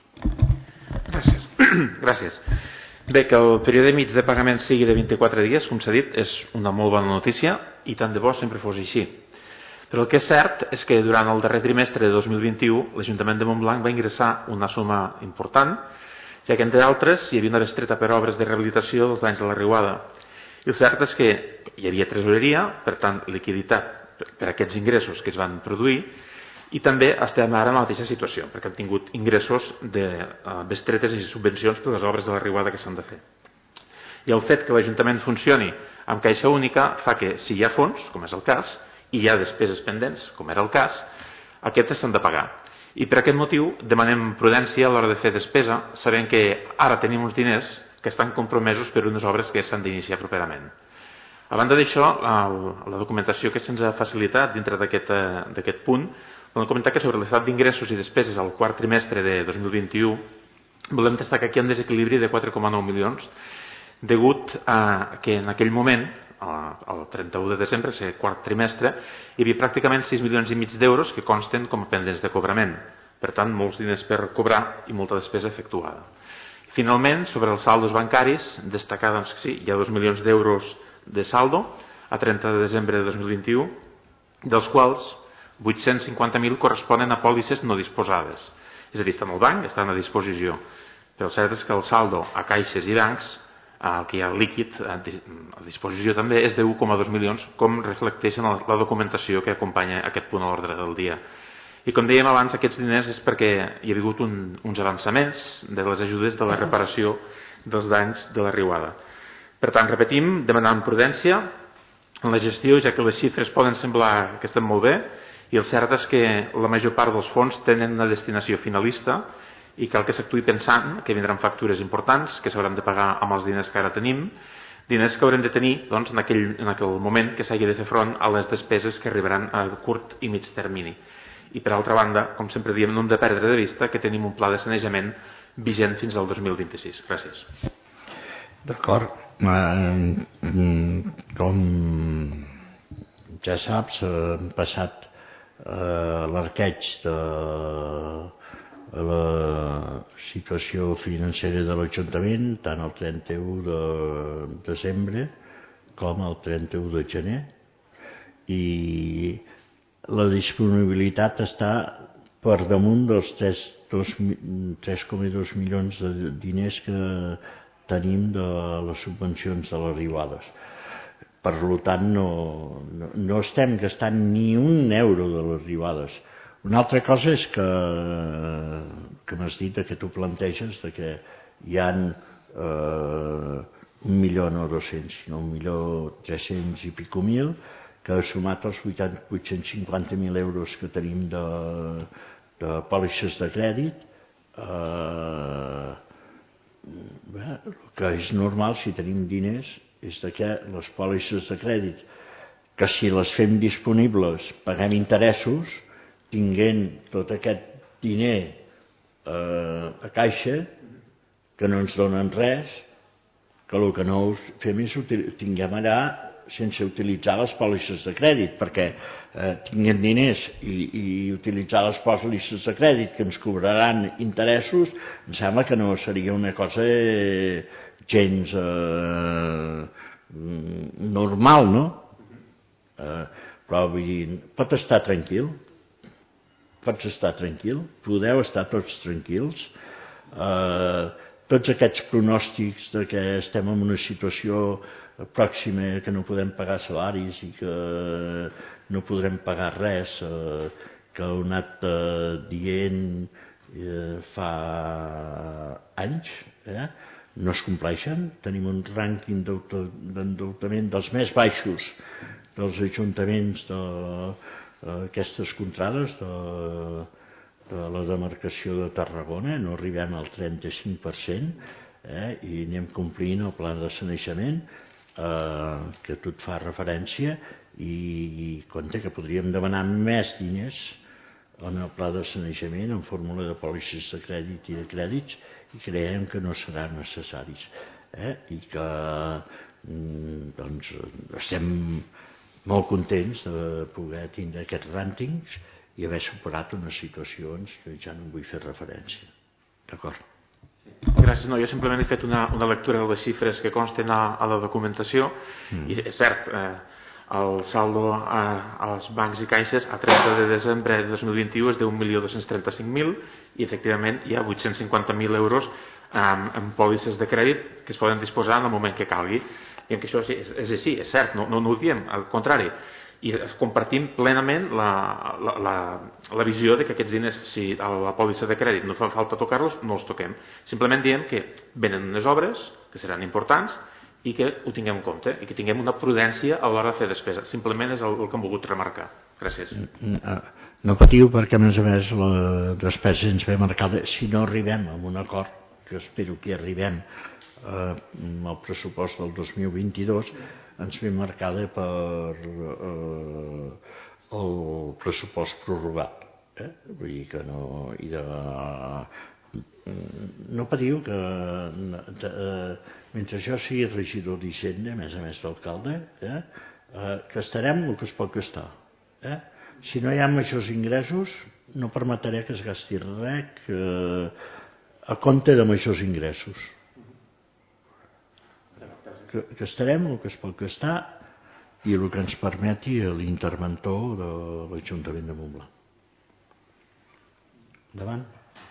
Gràcies. Bé, que el període mig de pagament sigui de 24 dies, com s'ha dit, és una molt bona notícia i tant de bo sempre fos així. Però el que és cert és que durant el darrer trimestre de 2021 l'Ajuntament de Montblanc va ingressar una suma important, ja que entre altres hi havia una bestreta per obres de rehabilitació dels danys de la riuada. I el cert és que hi havia tresoreria, per tant liquiditat per aquests ingressos que es van produir, i també estem ara en la mateixa situació, perquè hem tingut ingressos de bestretes i subvencions per les obres de la riuada que s'han de fer. I el fet que l'Ajuntament funcioni amb caixa única fa que, si hi ha fons, com és el cas, i hi ha despeses pendents, com era el cas, aquestes s'han de pagar. I per aquest motiu demanem prudència a l'hora de fer despesa, sabent que ara tenim uns diners que estan compromesos per unes obres que s'han d'iniciar properament. A banda d'això, la documentació que se'ns ha facilitat dintre d'aquest punt, volem comentar que sobre l'estat d'ingressos i despeses al quart trimestre de 2021 volem destacar aquí un desequilibri de 4,9 milions degut a que en aquell moment, el 31 de desembre, el quart trimestre, hi havia pràcticament 6 milions i mig d'euros que consten com a pendents de cobrament. Per tant, molts diners per cobrar i molta despesa efectuada. Finalment, sobre els saldos bancaris, destacar doncs, que sí, hi ha 2 milions d'euros de saldo a 30 de desembre de 2021, dels quals 850.000 corresponen a pòlisses no disposades. És a dir, estan al banc, estan a disposició. Però el cert és que el saldo a caixes i bancs, el que hi ha líquid a disposició també, és de 1,2 milions, com reflecteix en la documentació que acompanya aquest punt a l'ordre del dia. I com dèiem abans, aquests diners és perquè hi ha hagut uns avançaments de les ajudes de la reparació dels danys de la riuada. Per tant, repetim, demanant prudència en la gestió, ja que les xifres poden semblar que estan molt bé, i el cert és que la major part dels fons tenen una destinació finalista i cal que s'actuï pensant que vindran factures importants que s'hauran de pagar amb els diners que ara tenim, diners que haurem de tenir doncs, en aquell moment que s'hagi de fer front a les despeses que arribaran a curt i mig termini. I per altra banda, com sempre diem, no hem de perdre de vista que tenim un pla de sanejament vigent fins al 2026. Gràcies. D'acord. Com ja saps, hem passat l'arqueig de la situació financera de l'Ajuntament, tant el 31 de desembre com el 31 de gener, i la disponibilitat està per damunt dels 3,2 milions de diners que tenim de les subvencions de les riuades. Per tant, no estem gastant ni un euro de les riuades. Una altra cosa és que m'has dit que tu planteges que hi ha 1.200.000, sinó 1.300.000 i pico mil, que ha sumat els 850.000 euros que tenim de pòlisses de crèdit. El que és normal, si tenim diners, és que les pòlisses de crèdit, que si les fem disponibles paguem interessos, tinguent tot aquest diner a caixa, que no ens donen res, que el que no fem és tinguem allà sense utilitzar les pòlisses de crèdit, perquè tinguem diners i utilitzar les pòlisses de crèdit que ens cobraran interessos, em sembla que no seria una cosa gens normal, no? Però vull dir, pot estar tranquil, podeu estar tots tranquils. Tots aquests pronòstics de que estem en una situació pròxima, que no podem pagar salaris i que no podrem pagar res, que heu anat dient fa anys, no es compleixen. Tenim un rànquing d'endeutament dels més baixos dels ajuntaments d'aquestes contrades de la demarcació de Tarragona, no arribem al 35%, i anem complint el pla de sanejament, que tu et fa referència, i compte que podríem demanar més diners en el pla de sanejament en fórmula de pòlisses de crèdit i de crèdits, i creiem que no seran necessaris, i que doncs, estem molt contents de poder tindre aquests rànquings i haver superat unes situacions que ja no vull fer referència. D'acord? Gràcies. No, jo simplement he fet una lectura de les xifres que consten a la documentació i és cert, el saldo als bancs i caixes a 30 de desembre de 2021 és de 1.235.000 i efectivament hi ha 850.000 euros en pòlisses de crèdit que es poden disposar en el moment que calgui. Diem que això és així, és cert, no ho diem, al contrari. I compartim plenament la visió de que aquests diners, si a la pòlissa de crèdit no fa falta tocar-los, no els toquem. Simplement diem que venen unes obres que seran importants i que ho tinguem en compte i que tinguem una prudència a l'hora de fer despesa. Simplement és el que hem volgut remarcar. Gràcies. No patiu perquè a més la despesa ens ve marcada. Si no arribem a un acord, que espero que arribem amb el pressupost del 2022, ens ve marcada per el pressupost prorrogat. Vull dir que no... No patiu que mentre jo sigui regidor d'Hisenda, a més d'alcalde, que estarem el que es pot gastar. Si no hi ha majors ingressos, no permetré que es gasti res a compte de majors ingressos. Que estarem el que es pot gastar i el que ens permeti l'interventor de l'Ajuntament de Montblanc. Endavant.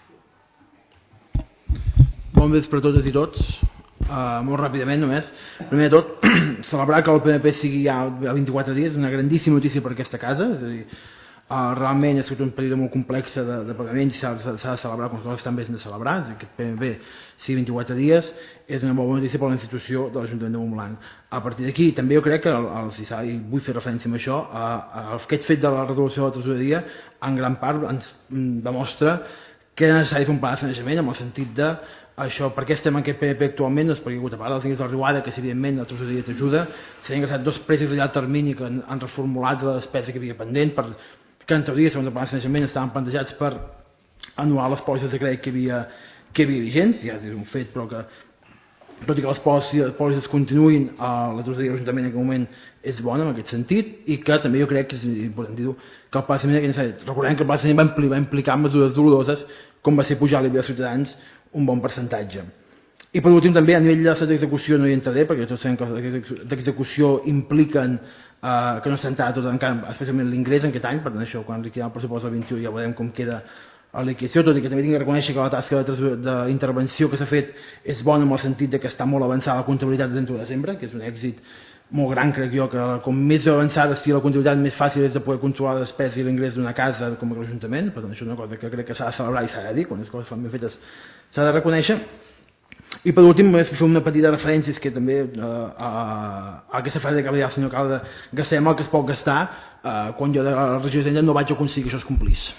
Bon vespre a totes i tots. Molt ràpidament només. Primer de tot, celebrar que el PMP sigui ja a 24 dies és una grandíssima notícia per aquesta casa. És a dir, realment ha sigut un període molt complex de pagaments i s'ha de celebrar quan les coses estan bé de celebrar. És a dir, que el PMP sigui 24 dies és una bona notícia per a la institució de l'Ajuntament de Montblanc. A partir d'aquí també jo crec que, i vull fer referència a això, aquest fet de la resolució de la tresoreria en gran part ens demostra que era necessari fer un pla de sanejament amb el sentit de això, per què estem en aquest PMP actualment, doncs perquè hi ha hagut a part dels diners de la riuada, que si evidentment la tresoreria t'ajuda, s'han ingressat 2 préstecs a llarg termini que han reformulat la despesa que hi havia pendent, que en teoria, segons el pla de sanejament, estaven plantejats per anul·lar les pòlisses de crèdit que hi havia vigents, ja és un fet, però que tot i que les pòlisses continuïn, la tresoreria de l'Ajuntament en aquest moment és bona en aquest sentit, i que també jo crec que és important dir-ho, que el pla de sanejament, recordem que el pla de sanejament va implicar mesures doloroses, com va ser pujar l'IBI als ciutadans un bon percentatge. I per últim també a nivell de l'estat d'execució no hi entraré, perquè tots sabem que els d'execució impliquen que no s'ha entrat tot encara, especialment l'ingrés en aquest any, per tant això quan liquidem el pressupost del 21 ja veurem com queda la liquidació, tot i que també tinc que reconèixer que la tasca d'intervenció que s'ha fet és bona en el sentit que està molt avançada la comptabilitat de 31 de desembre, que és un èxit molt gran, crec jo, que com més avançada estigui la comptabilitat més fàcil és de poder controlar la despesa i l'ingrés d'una casa com a l'Ajuntament, per tant això és una cosa que crec que s'ha de celebrar i s'ha de dir, quan les coses fan ben fetes s'ha de reconèixer. I per últim només fer una petita referència, és que també a aquesta frase que va dir el senyor Calda, gastem el que es pot gastar, quan jo de la regió d'Hisenda no vaig aconseguir que això es complís.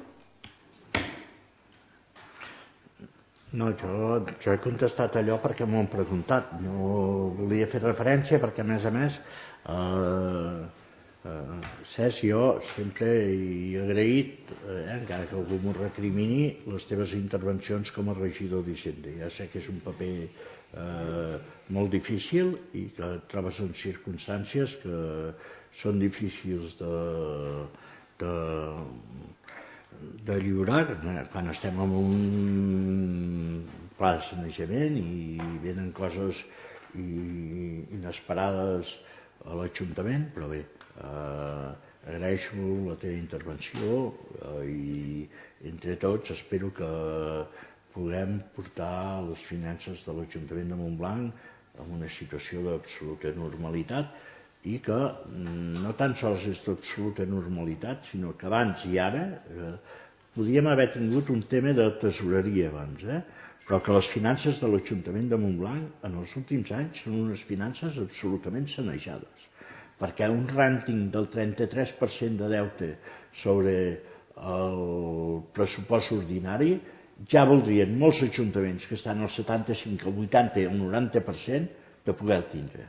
No, jo he contestat allò perquè m'ho han preguntat. No volia fer referència perquè, a més, Cesc, jo sempre he agraït, encara que algú m'ho recrimini, les teves intervencions com a regidor d'Hisenda. Ja sé que és un paper molt difícil i que et trobes en circumstàncies que són difícils de lliurar quan estem en un pla de sanejament i venen coses inesperades a l'Ajuntament, però bé, agraeixo la teva intervenció i entre tots espero que puguem portar les finances de l'Ajuntament de Montblanc en una situació d'absoluta normalitat i que no tan sols és d'absoluta normalitat, sinó que abans i ara podíem haver tingut un tema de tesoreria abans, però que les finances de l'Ajuntament de Montblanc en els últims anys són unes finances absolutament sanejades, perquè un rànquing del 33% de deute sobre el pressupost ordinari ja voldrien molts ajuntaments que estan al 75, al 80 o al 90% de poder tindre.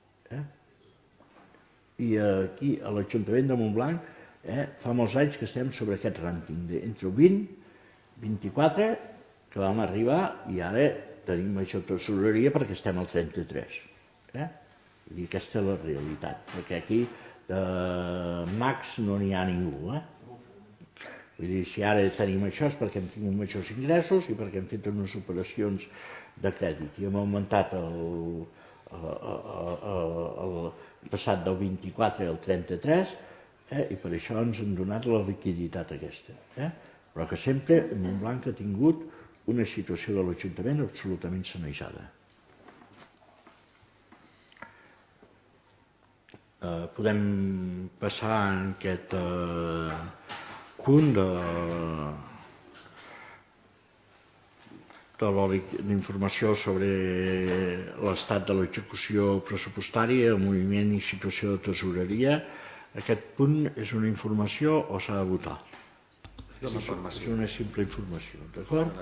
I aquí a l'Ajuntament de Montblanc fa molts anys que estem sobre aquest rànquing entre el 20, 24 que vam arribar i ara tenim major tesoreria perquè estem al 33. I aquesta és la realitat, perquè aquí de max no n'hi ha ningú. Vull dir, si ara tenim això és perquè hem tingut majors ingressos i perquè hem fet unes operacions de crèdit i hem augmentat el passat del 24 al 33 i per això ens han donat la liquiditat aquesta. Però que sempre Montblanc ha tingut una situació de l'Ajuntament absolutament sanejada. Podem passar en aquest punt de l'informació sobre l'estat de l'execució pressupostària, el moviment i situació de tesoreria. Aquest punt és una informació o s'ha de votar? És una simple informació, d'acord?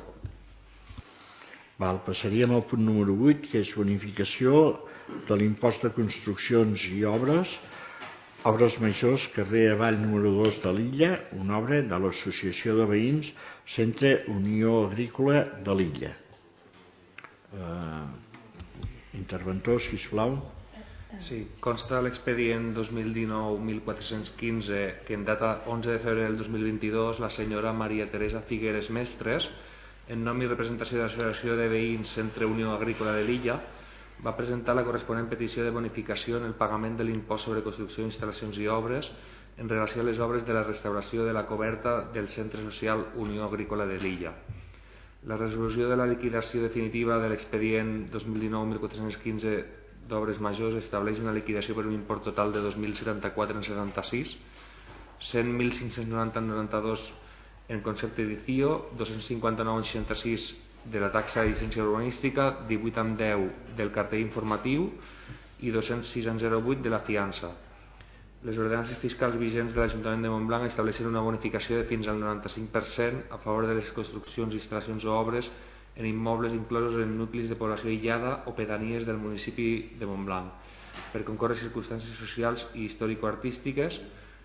Passaríem al punt número 8, que és bonificació de l'impost de construccions i obres majors, carrer Avall número 2 de l'Illa, una obra de l'Associació de Veïns Centre Unió Agrícola de l'Illa. Interventor, sisplau. Sí, consta l'expedient 2019-1415 que en data 11 de febrer del 2022 la senyora Maria Teresa Figueres Mestres, en nom i representació de l'Associació de Veïns Centre Unió Agrícola de l'Illa, va presentar la corresponent petició de bonificació en el pagament de l'impost sobre construcció, instal·lacions i obres en relació a les obres de la restauració de la coberta del Centre Social Unió Agrícola de l'Illa. La resolució de la liquidació definitiva de l'expedient 2019-1415 d'obres majors estableix una liquidació per un import total de 2.074,76, 100.590,92 en concepte de CIO, 259,66 de la taxa de llicència urbanística, 18,10 del cartell informatiu i 206,08 de la fiança. Les ordenances fiscals vigents de l'Ajuntament de Montblanc estableixen una bonificació de fins al 95% a favor de les construccions, instal·lacions o obres en immobles inclosos en nuclis de població aïllada o pedanies del municipi de Montblanc, per concórrer circumstàncies socials i històrico-artístiques.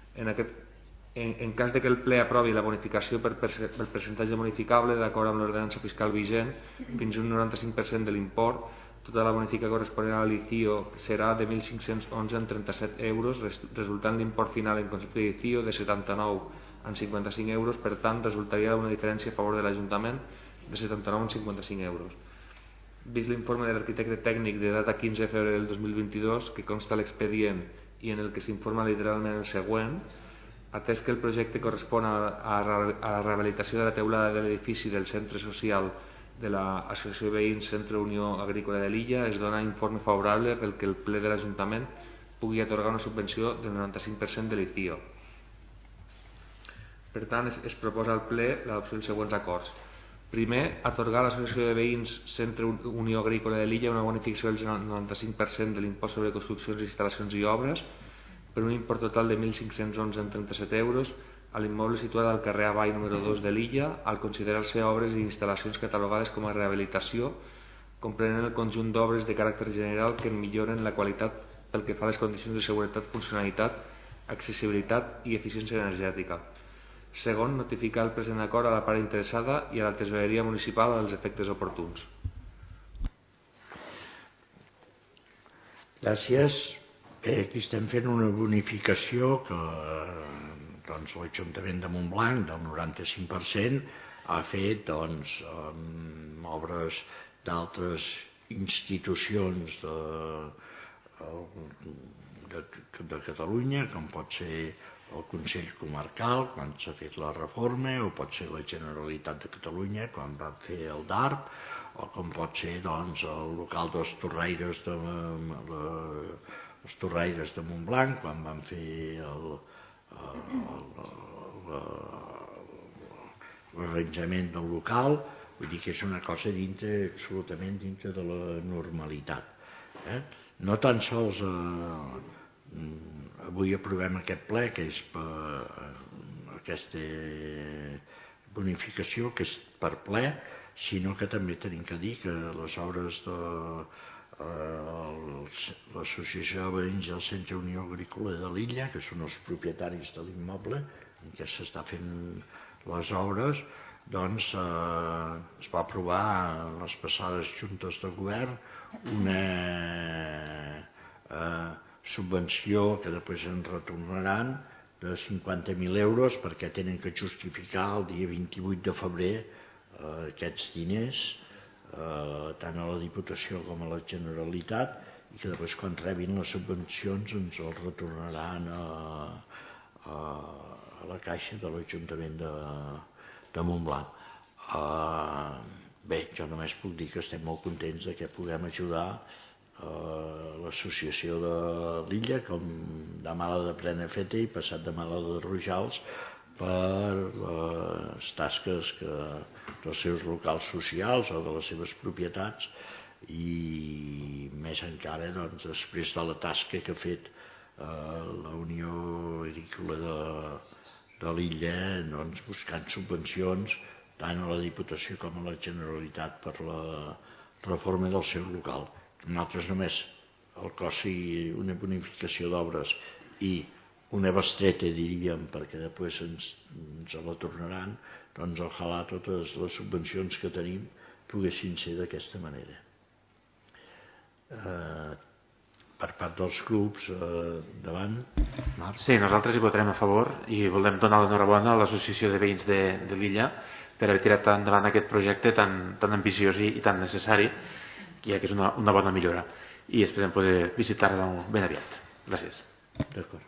En cas de que el ple aprovi la bonificació per percentatge bonificable d'acord amb l'ordenança fiscal vigent fins a un 95% de l'import, tota la bonificació corresponent a l'ICIO serà de 1.511,37 euros, resultant l'import final en concepte d'ICIO de 79,55 euros. Per tant, resultaria una diferència a favor de l'Ajuntament de 79,55 euros. Vist l'informe de l'arquitecte tècnic de data 15 de febrer del 2022, que consta a l'expedient i en el que s'informa literalment el següent, atès que el projecte correspon a la rehabilitació de la teulada de l'edifici del centre social de l'Associació de Veïns Centre Unió Agrícola de l'Illa, es dona informe favorable pel que el ple de l'Ajuntament pugui atorgar una subvenció del 95% de l'ICIO. Per tant, es proposa al ple l'adopció dels següents acords. Primer, atorgar a l'Associació de Veïns Centre Unió Agrícola de l'Illa una bonificació del 95% de l'impost sobre construccions, instal·lacions i obres per un import total de 1.511,37 euros a l'immoble situat al carrer Avall número 2 de l'Illa, al considerar-se obres i instal·lacions catalogades com a rehabilitació, comprenent el conjunt d'obres de caràcter general que milloren la qualitat pel que fa a les condicions de seguretat, funcionalitat, accessibilitat i eficiència energètica. Segon, notificar el present acord a la part interessada i a la tesoreria municipal als efectes oportuns. Gràcies. Aquí estem fent una bonificació que l'Ajuntament de Montblanc del 95% ha fet obres d'altres institucions de Catalunya, com pot ser el Consell Comarcal quan s'ha fet la reforma, o pot ser la Generalitat de Catalunya quan va fer el DARP, o com pot ser el local dels Torraires de Montblanc quan van fer l'arranjament del local. Vull dir que és una cosa absolutament dintre de la normalitat. No tan sols avui aprovem aquest ple, que és aquesta bonificació, que és per ple, sinó que també tenim que dir que les obres de l'Associació de Veïns del Centre Unió Agrícola de l'Illa, que són els propietaris de l'immoble en què s'està fent les obres, doncs es va aprovar en les passades juntes de govern una subvenció que després ens retornaran de 50.000 euros perquè tenen que justificar el dia 28 de febrer aquests diners tant a la Diputació com a la Generalitat, i que després quan rebin les subvencions ens els retornaran a la caixa de l'Ajuntament de Montblanc. Bé, jo només puc dir que estem molt contents de que puguem ajudar l'associació de l'Illa, com demà la de Prenafeta i passat demà la de Rojals, per les tasques dels seus locals socials o de les seves propietats, i més encara després de la tasca que ha fet la Unió Agrícola de l'Illa buscant subvencions tant a la Diputació com a la Generalitat per la reforma del seu local. Nosaltres només el cost sigui una bonificació d'obres i una bestreta, diríem, perquè després ens la tornaran, doncs ojalà totes les subvencions que tenim poguessin ser d'aquesta manera. per part dels grups davant. Marc? Sí, nosaltres hi votarem a favor i volem donar l'enhorabona a l'Associació de Veïns de l'Illa per haver tirat endavant aquest projecte tan ambiciós i tan necessari, que és una bona millora, i esperem poder visitar-lo ben aviat. Gràcies. D'acord.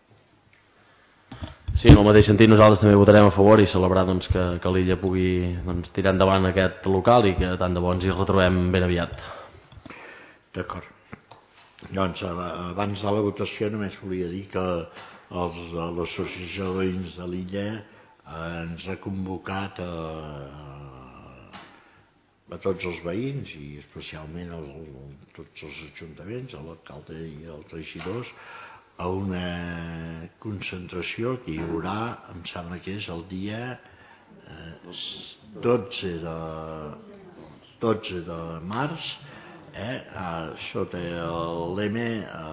Sí, en el mateix sentit nosaltres també votarem a favor i celebrar doncs, que l'Illa pugui tirar endavant aquest local i que tant de bo ens hi retrobem ben aviat. D'acord. Doncs abans de la votació només volia dir que l'Associació de Veïns de l'Illa ens ha convocat a tots els veïns i especialment a tots els ajuntaments, a l'alcalde i als regidors, a una concentració que hi haurà, em sembla que és el dia 12 de març, sota el lema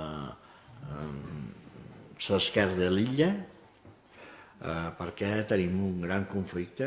s'esquerda de l'Illa, perquè tenim un gran conflicte,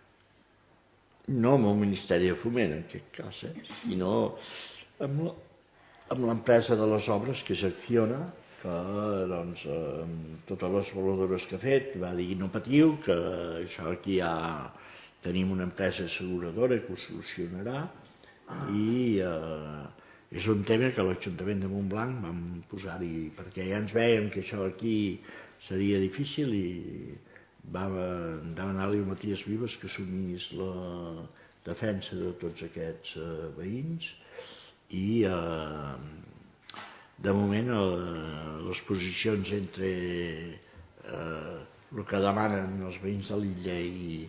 no amb el Ministeri de Foment en aquest cas, sinó amb l'empresa de les obres, que és Acciona, que doncs, totes les valadores que ha fet va dir no patiu, que això aquí ja tenim una empresa asseguradora que ho solucionarà, i és un tema que l'Ajuntament de Montblanc vam posar-hi, perquè ja ens veiem que això aquí seria difícil i vam demanar-li a Matías Vives que assumís la defensa de tots aquests veïns i de moment les posicions entre el que demanen els veïns de l'Illa i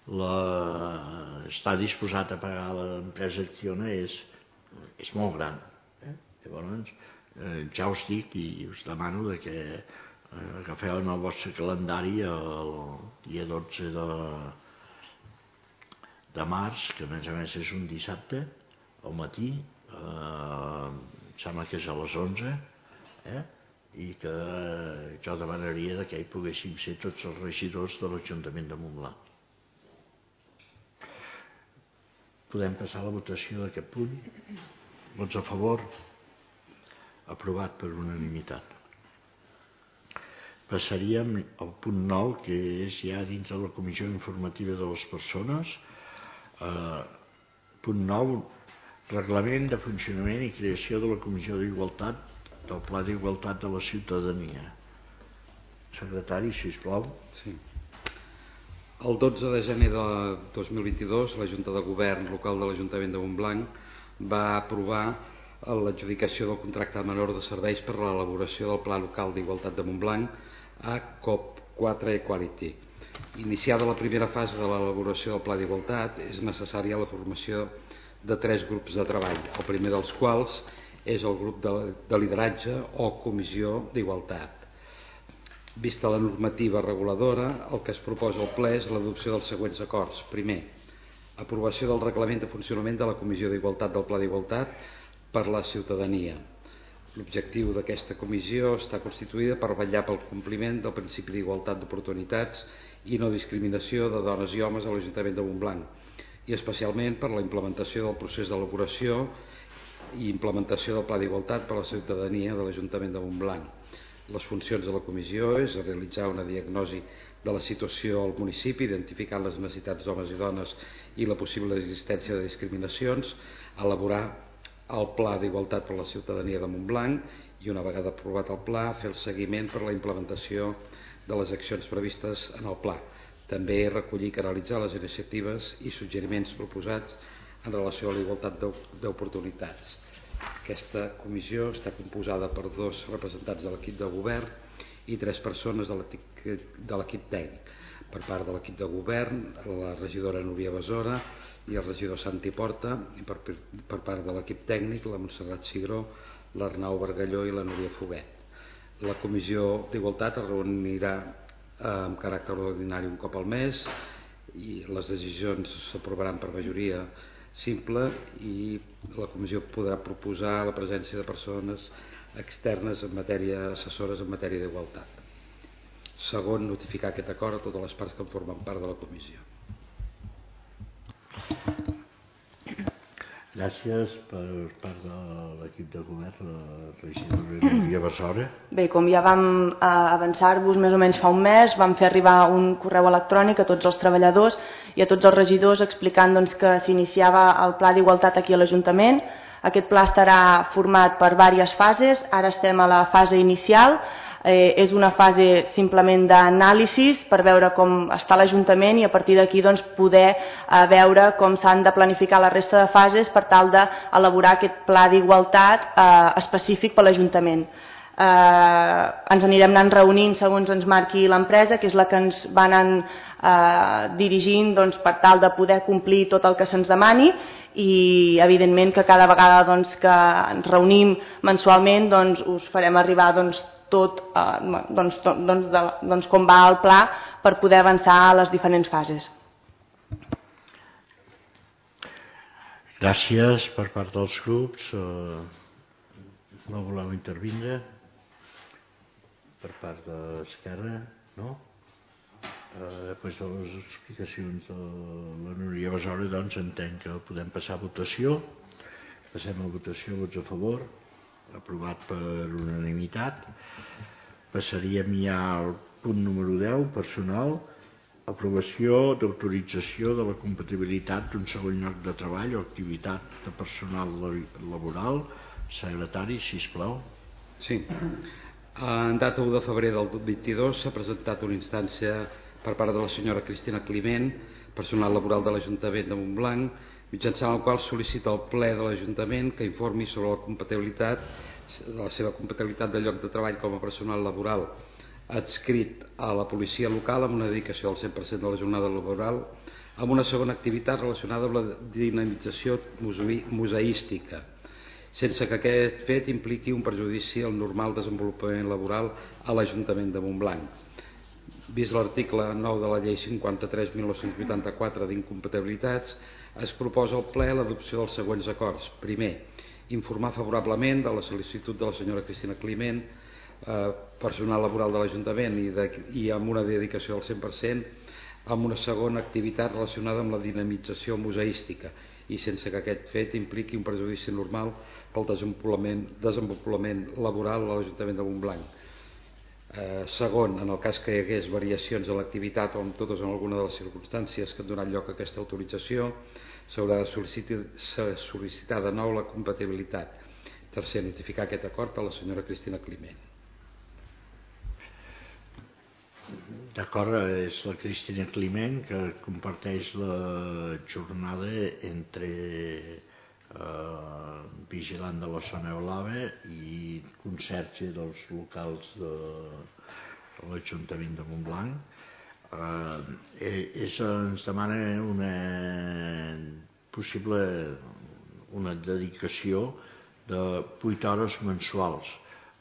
està disposat a pagar l'empresa Acciona és molt gran. Llavors ja us dic i us demano que agafeu en el vostre calendari el dia 12 de març, que a més és un dissabte, al matí, em sembla que és a les 11, i que jo demanaria que hi poguéssim ser tots els regidors de l'Ajuntament de Montblanc. Podem passar a la votació d'aquest punt. Vots a favor? Aprovat per unanimitat. Passaríem al punt 9, que és ja dintre de la Comissió Informativa de les Persones. Punt 9, Reglament de funcionament i creació de la Comissió d'Igualtat del Pla d'Igualtat de la Ciutadania. Secretari, sisplau. Sí. El 12 de gener de 2022, la Junta de Govern local de l'Ajuntament de Montblanc va aprovar l'adjudicació del contracte menor de serveis per a l'elaboració del Pla Local d'Igualtat de Montblanc a COP4 Equality. Iniciada la primera fase de l'elaboració del Pla d'Igualtat, és necessària la formació de 3 grups de treball, el primer dels quals és el grup de lideratge o Comissió d'Igualtat. Vista la normativa reguladora, el que es proposa al ple és l'adopció dels següents acords. Primer, aprovació del reglament de funcionament de la Comissió d'Igualtat del Pla d'Igualtat per la ciutadania. L'objectiu d'aquesta comissió està constituïda per vetllar pel compliment del principi d'igualtat d'oportunitats i no discriminació de dones i homes a l'Ajuntament de Montblanc i especialment per la implementació del procés d'elaboració i implementació del Pla d'Igualtat per a la ciutadania de l'Ajuntament de Montblanc. Les funcions de la comissió és realitzar una diagnosi de la situació al municipi, identificant les necessitats d'homes i dones i la possible existència de discriminacions, elaborar el Pla d'Igualtat per a la ciutadania de Montblanc i, una vegada aprovat el pla, fer el seguiment per a la implementació de les accions previstes en el pla. També recollir i canalitzar les iniciatives i suggeriments proposats en relació a la igualtat d'oportunitats. Aquesta comissió està composada per 2 representants de l'equip de govern i 3 persones de l'equip tècnic. Per part de l'equip de govern, la regidora Núria Besora i el regidor Santi Porta, i per part de l'equip tècnic, la Montserrat Cigró, l'Arnau Bargalló i la Núria Foguet. La comissió d'Igualtat es reunirà amb caràcter ordinari un cop al mes i les decisions s'aprovaran per majoria simple i la comissió podrà proposar la presència de persones externes en matèria, assessores en matèria d'igualtat. Segon, notificar aquest acord a totes les parts que en formen part de la comissió. Gràcies per part de l'equip de govern, la regidora Núria Besora. Bé, com ja vam avançar-vos més o menys fa un mes, vam fer arribar un correu electrònic a tots els treballadors i a tots els regidors explicant que s'iniciava el Pla d'Igualtat aquí a l'Ajuntament. Aquest pla estarà format per diverses fases, ara estem a la fase inicial, és una fase simplement d'anàlisi per veure com està l'Ajuntament i a partir d'aquí poder veure com s'han de planificar la resta de fases per tal d'elaborar aquest pla d'igualtat específic per l'Ajuntament. Ens anirem anant reunint segons ens marqui l'empresa, que és la que ens va anant dirigint per tal de poder complir tot el que se'ns demani i evidentment que cada vegada que ens reunim mensualment us farem arribar tot com va el pla per poder avançar a les diferents fases. Gràcies per part dels grups. No voleu intervindre? Per part d'Esquerra? No? Després de les explicacions de la Núria Besora, entenc que podem passar a votació. Passem a votació, vots a favor. Aprovat per unanimitat. Passaríem ja al punt número 10, personal. Aprovació d'autorització de la compatibilitat d'un segon lloc de treball o activitat de personal laboral. Secretari, sisplau. Sí. En data 1 de febrer del 22 s'ha presentat una instància per part de la senyora Cristina Climent, personal laboral de l'Ajuntament de Montblanc, mitjançant el qual sol·licita al ple de l'Ajuntament que informi sobre la seva compatibilitat de lloc de treball com a personal laboral adscrit a la policia local amb una dedicació al 100% de la jornada laboral amb una segona activitat relacionada amb la dinamització museística, sense que aquest fet impliqui un perjudici al normal desenvolupament laboral a l'Ajuntament de Montblanc. Vist l'article 9 de la llei 53.1984 d'incompatibilitats, es proposa al ple l'adopció dels següents acords. Primer, informar favorablement de la sol·licitud de la senyora Cristina Climent, personal laboral de l'Ajuntament i amb una dedicació al 100%, amb una segona activitat relacionada amb la dinamització museística i sense que aquest fet impliqui un perjudici normal pel desenvolupament laboral a l'Ajuntament de Montblanc. Segon, en el cas que hi hagués variacions a l'activitat o en totes o en alguna de les circumstàncies que han donat lloc a aquesta autorització, s'haurà de sol·licitar de nou la compatibilitat. Tercer, notificar aquest acord a la senyora Cristina Climent. D'acord, és la Cristina Climent que comparteix la jornada entre vigilant de la zona blava i conserge dels locals de l'Ajuntament de Montblanc. Ens demana una dedicació de 8 hores mensuals.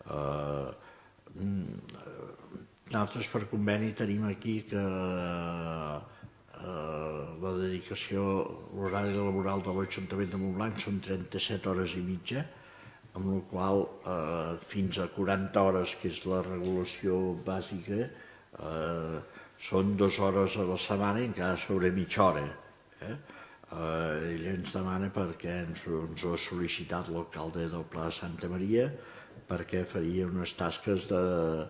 Nosaltres per conveni tenim aquí que la dedicació, l'horari laboral de l'Ajuntament de Montblanc són 37 hores i mitja, amb la qual fins a 40 hores, que és la regulació bàsica, són 2 hores a la setmana i encara sobre mitja hora. Ell ens demana perquè ens ho ha sol·licitat l'alcalde del Pla de Santa Maria perquè faria unes tasques de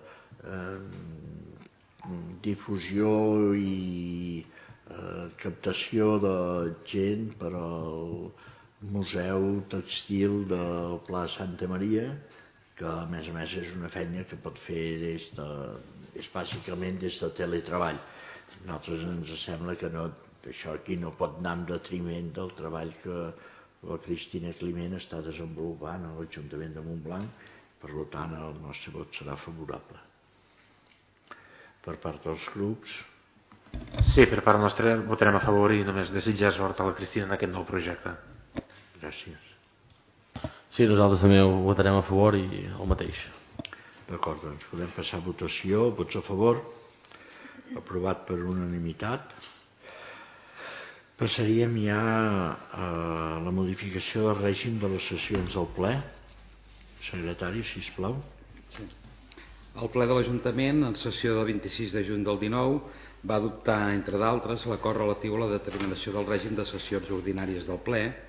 difusió i captació de gent per al Museu Textil del Pla de Santa Maria, que a més és una feina que pot fer és bàsicament des de teletreball. A nosaltres ens sembla que això aquí no pot anar en detriment del treball que la Cristina Climent està desenvolupant a l'Ajuntament de Montblanc, per tant el nostre vot serà favorable. Per part dels grups. Sí, per part nostra votarem a favor i només desitjar sort a la Cristina en aquest nou projecte. Gràcies. Sí, nosaltres també ho votarem a favor i el mateix. D'acord, doncs podem passar a votació. Vots a favor? Aprovat per unanimitat. Passaríem ja a la modificació del règim de les sessions del ple. Secretari, sisplau. Sí. El ple de l'Ajuntament, en sessió del 26 de juny del 19, va adoptar, entre d'altres, l'acord relatiu a la determinació del règim de sessions ordinàries del ple,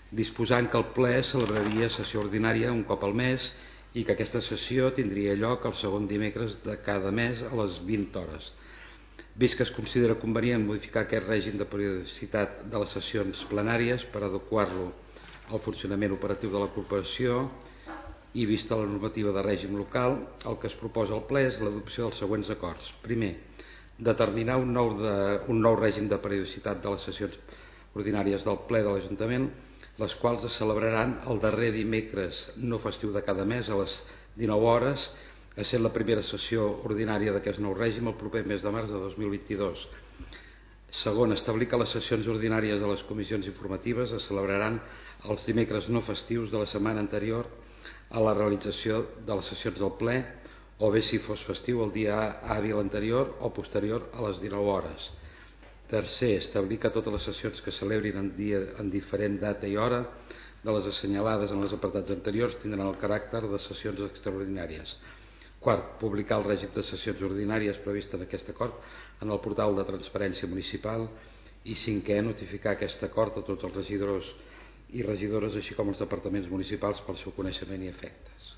disposant que el ple celebraria sessió ordinària un cop al mes i que aquesta sessió tindria lloc el segon dimecres de cada mes a les 20 hores. Vist que es considera convenient modificar aquest règim de periodicitat de les sessions plenàries per adequar-lo al funcionament operatiu de la corporació i vista la normativa de règim local, el que es proposa al ple és l'adopció dels següents acords. Primer, determinar un nou règim de periodicitat de les sessions ordinàries del ple de l'Ajuntament, les quals es celebraran el darrer dimecres no festiu de cada mes a les 19 hores, essent la primera sessió ordinària d'aquest nou règim el proper mes de març de 2022. Segon, establir que les sessions ordinàries de les comissions informatives es celebraran els dimecres no festius de la setmana anterior a la realització de les sessions del ple, o bé si fos festiu el dia hàbil anterior o posterior a les 19 hores. Tercer, establir que totes les sessions que celebrin en diferent data i hora de les assenyalades en els apartats anteriors tindran el caràcter de sessions extraordinàries. Quart, publicar el règim de sessions ordinàries previst en aquest acord en el portal de transparència municipal. I cinquè, notificar aquest acord a tots els regidors i regidores, així com els departaments municipals pel seu coneixement i efectes.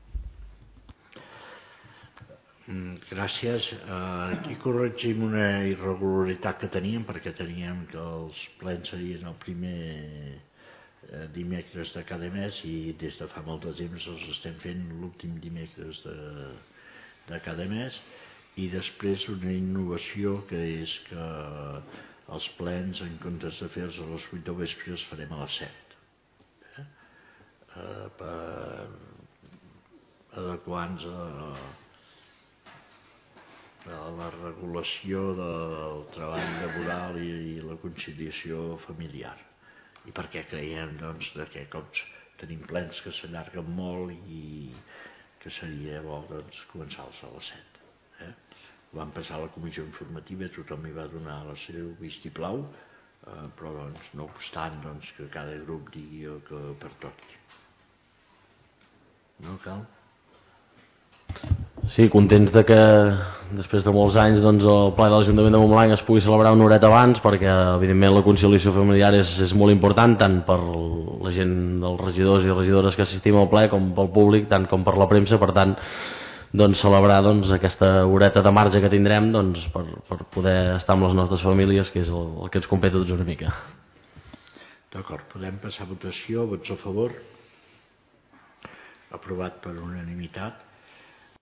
Gràcies. Aquí corregim una irregularitat que teníem, perquè teníem que els plens serien el primer dimecres de cada mes i des de fa molt de temps els estem fent l'últim dimecres de cada mes. I després una innovació que és que els plens, en comptes de fer-los a les 8 del vespre, els farem a les 7, per adequar-nos a la regulació del treball laboral i la conciliació familiar. I perquè creiem que cops tenim plens que s'allarguen molt i que seria bo començar-los a les 7. Vam passar a la comissió informativa, tothom hi va donar el seu vistiplau, però no obstant que cada grup digui el que pertoqui. No cal? Sí, contents de que després de molts anys el ple de l'Ajuntament de Montblanc es pugui celebrar una horeta abans, perquè evidentment la conciliació familiar és molt important tant per la gent dels regidors i regidores que assistim al ple com pel públic, tant com per la premsa. Per tant, celebrar aquesta horeta de marge que tindrem per poder estar amb les nostres famílies, que és el que ens competa tots una mica. D'acord, podem passar a votació. Vots a favor? Aprovat per unanimitat.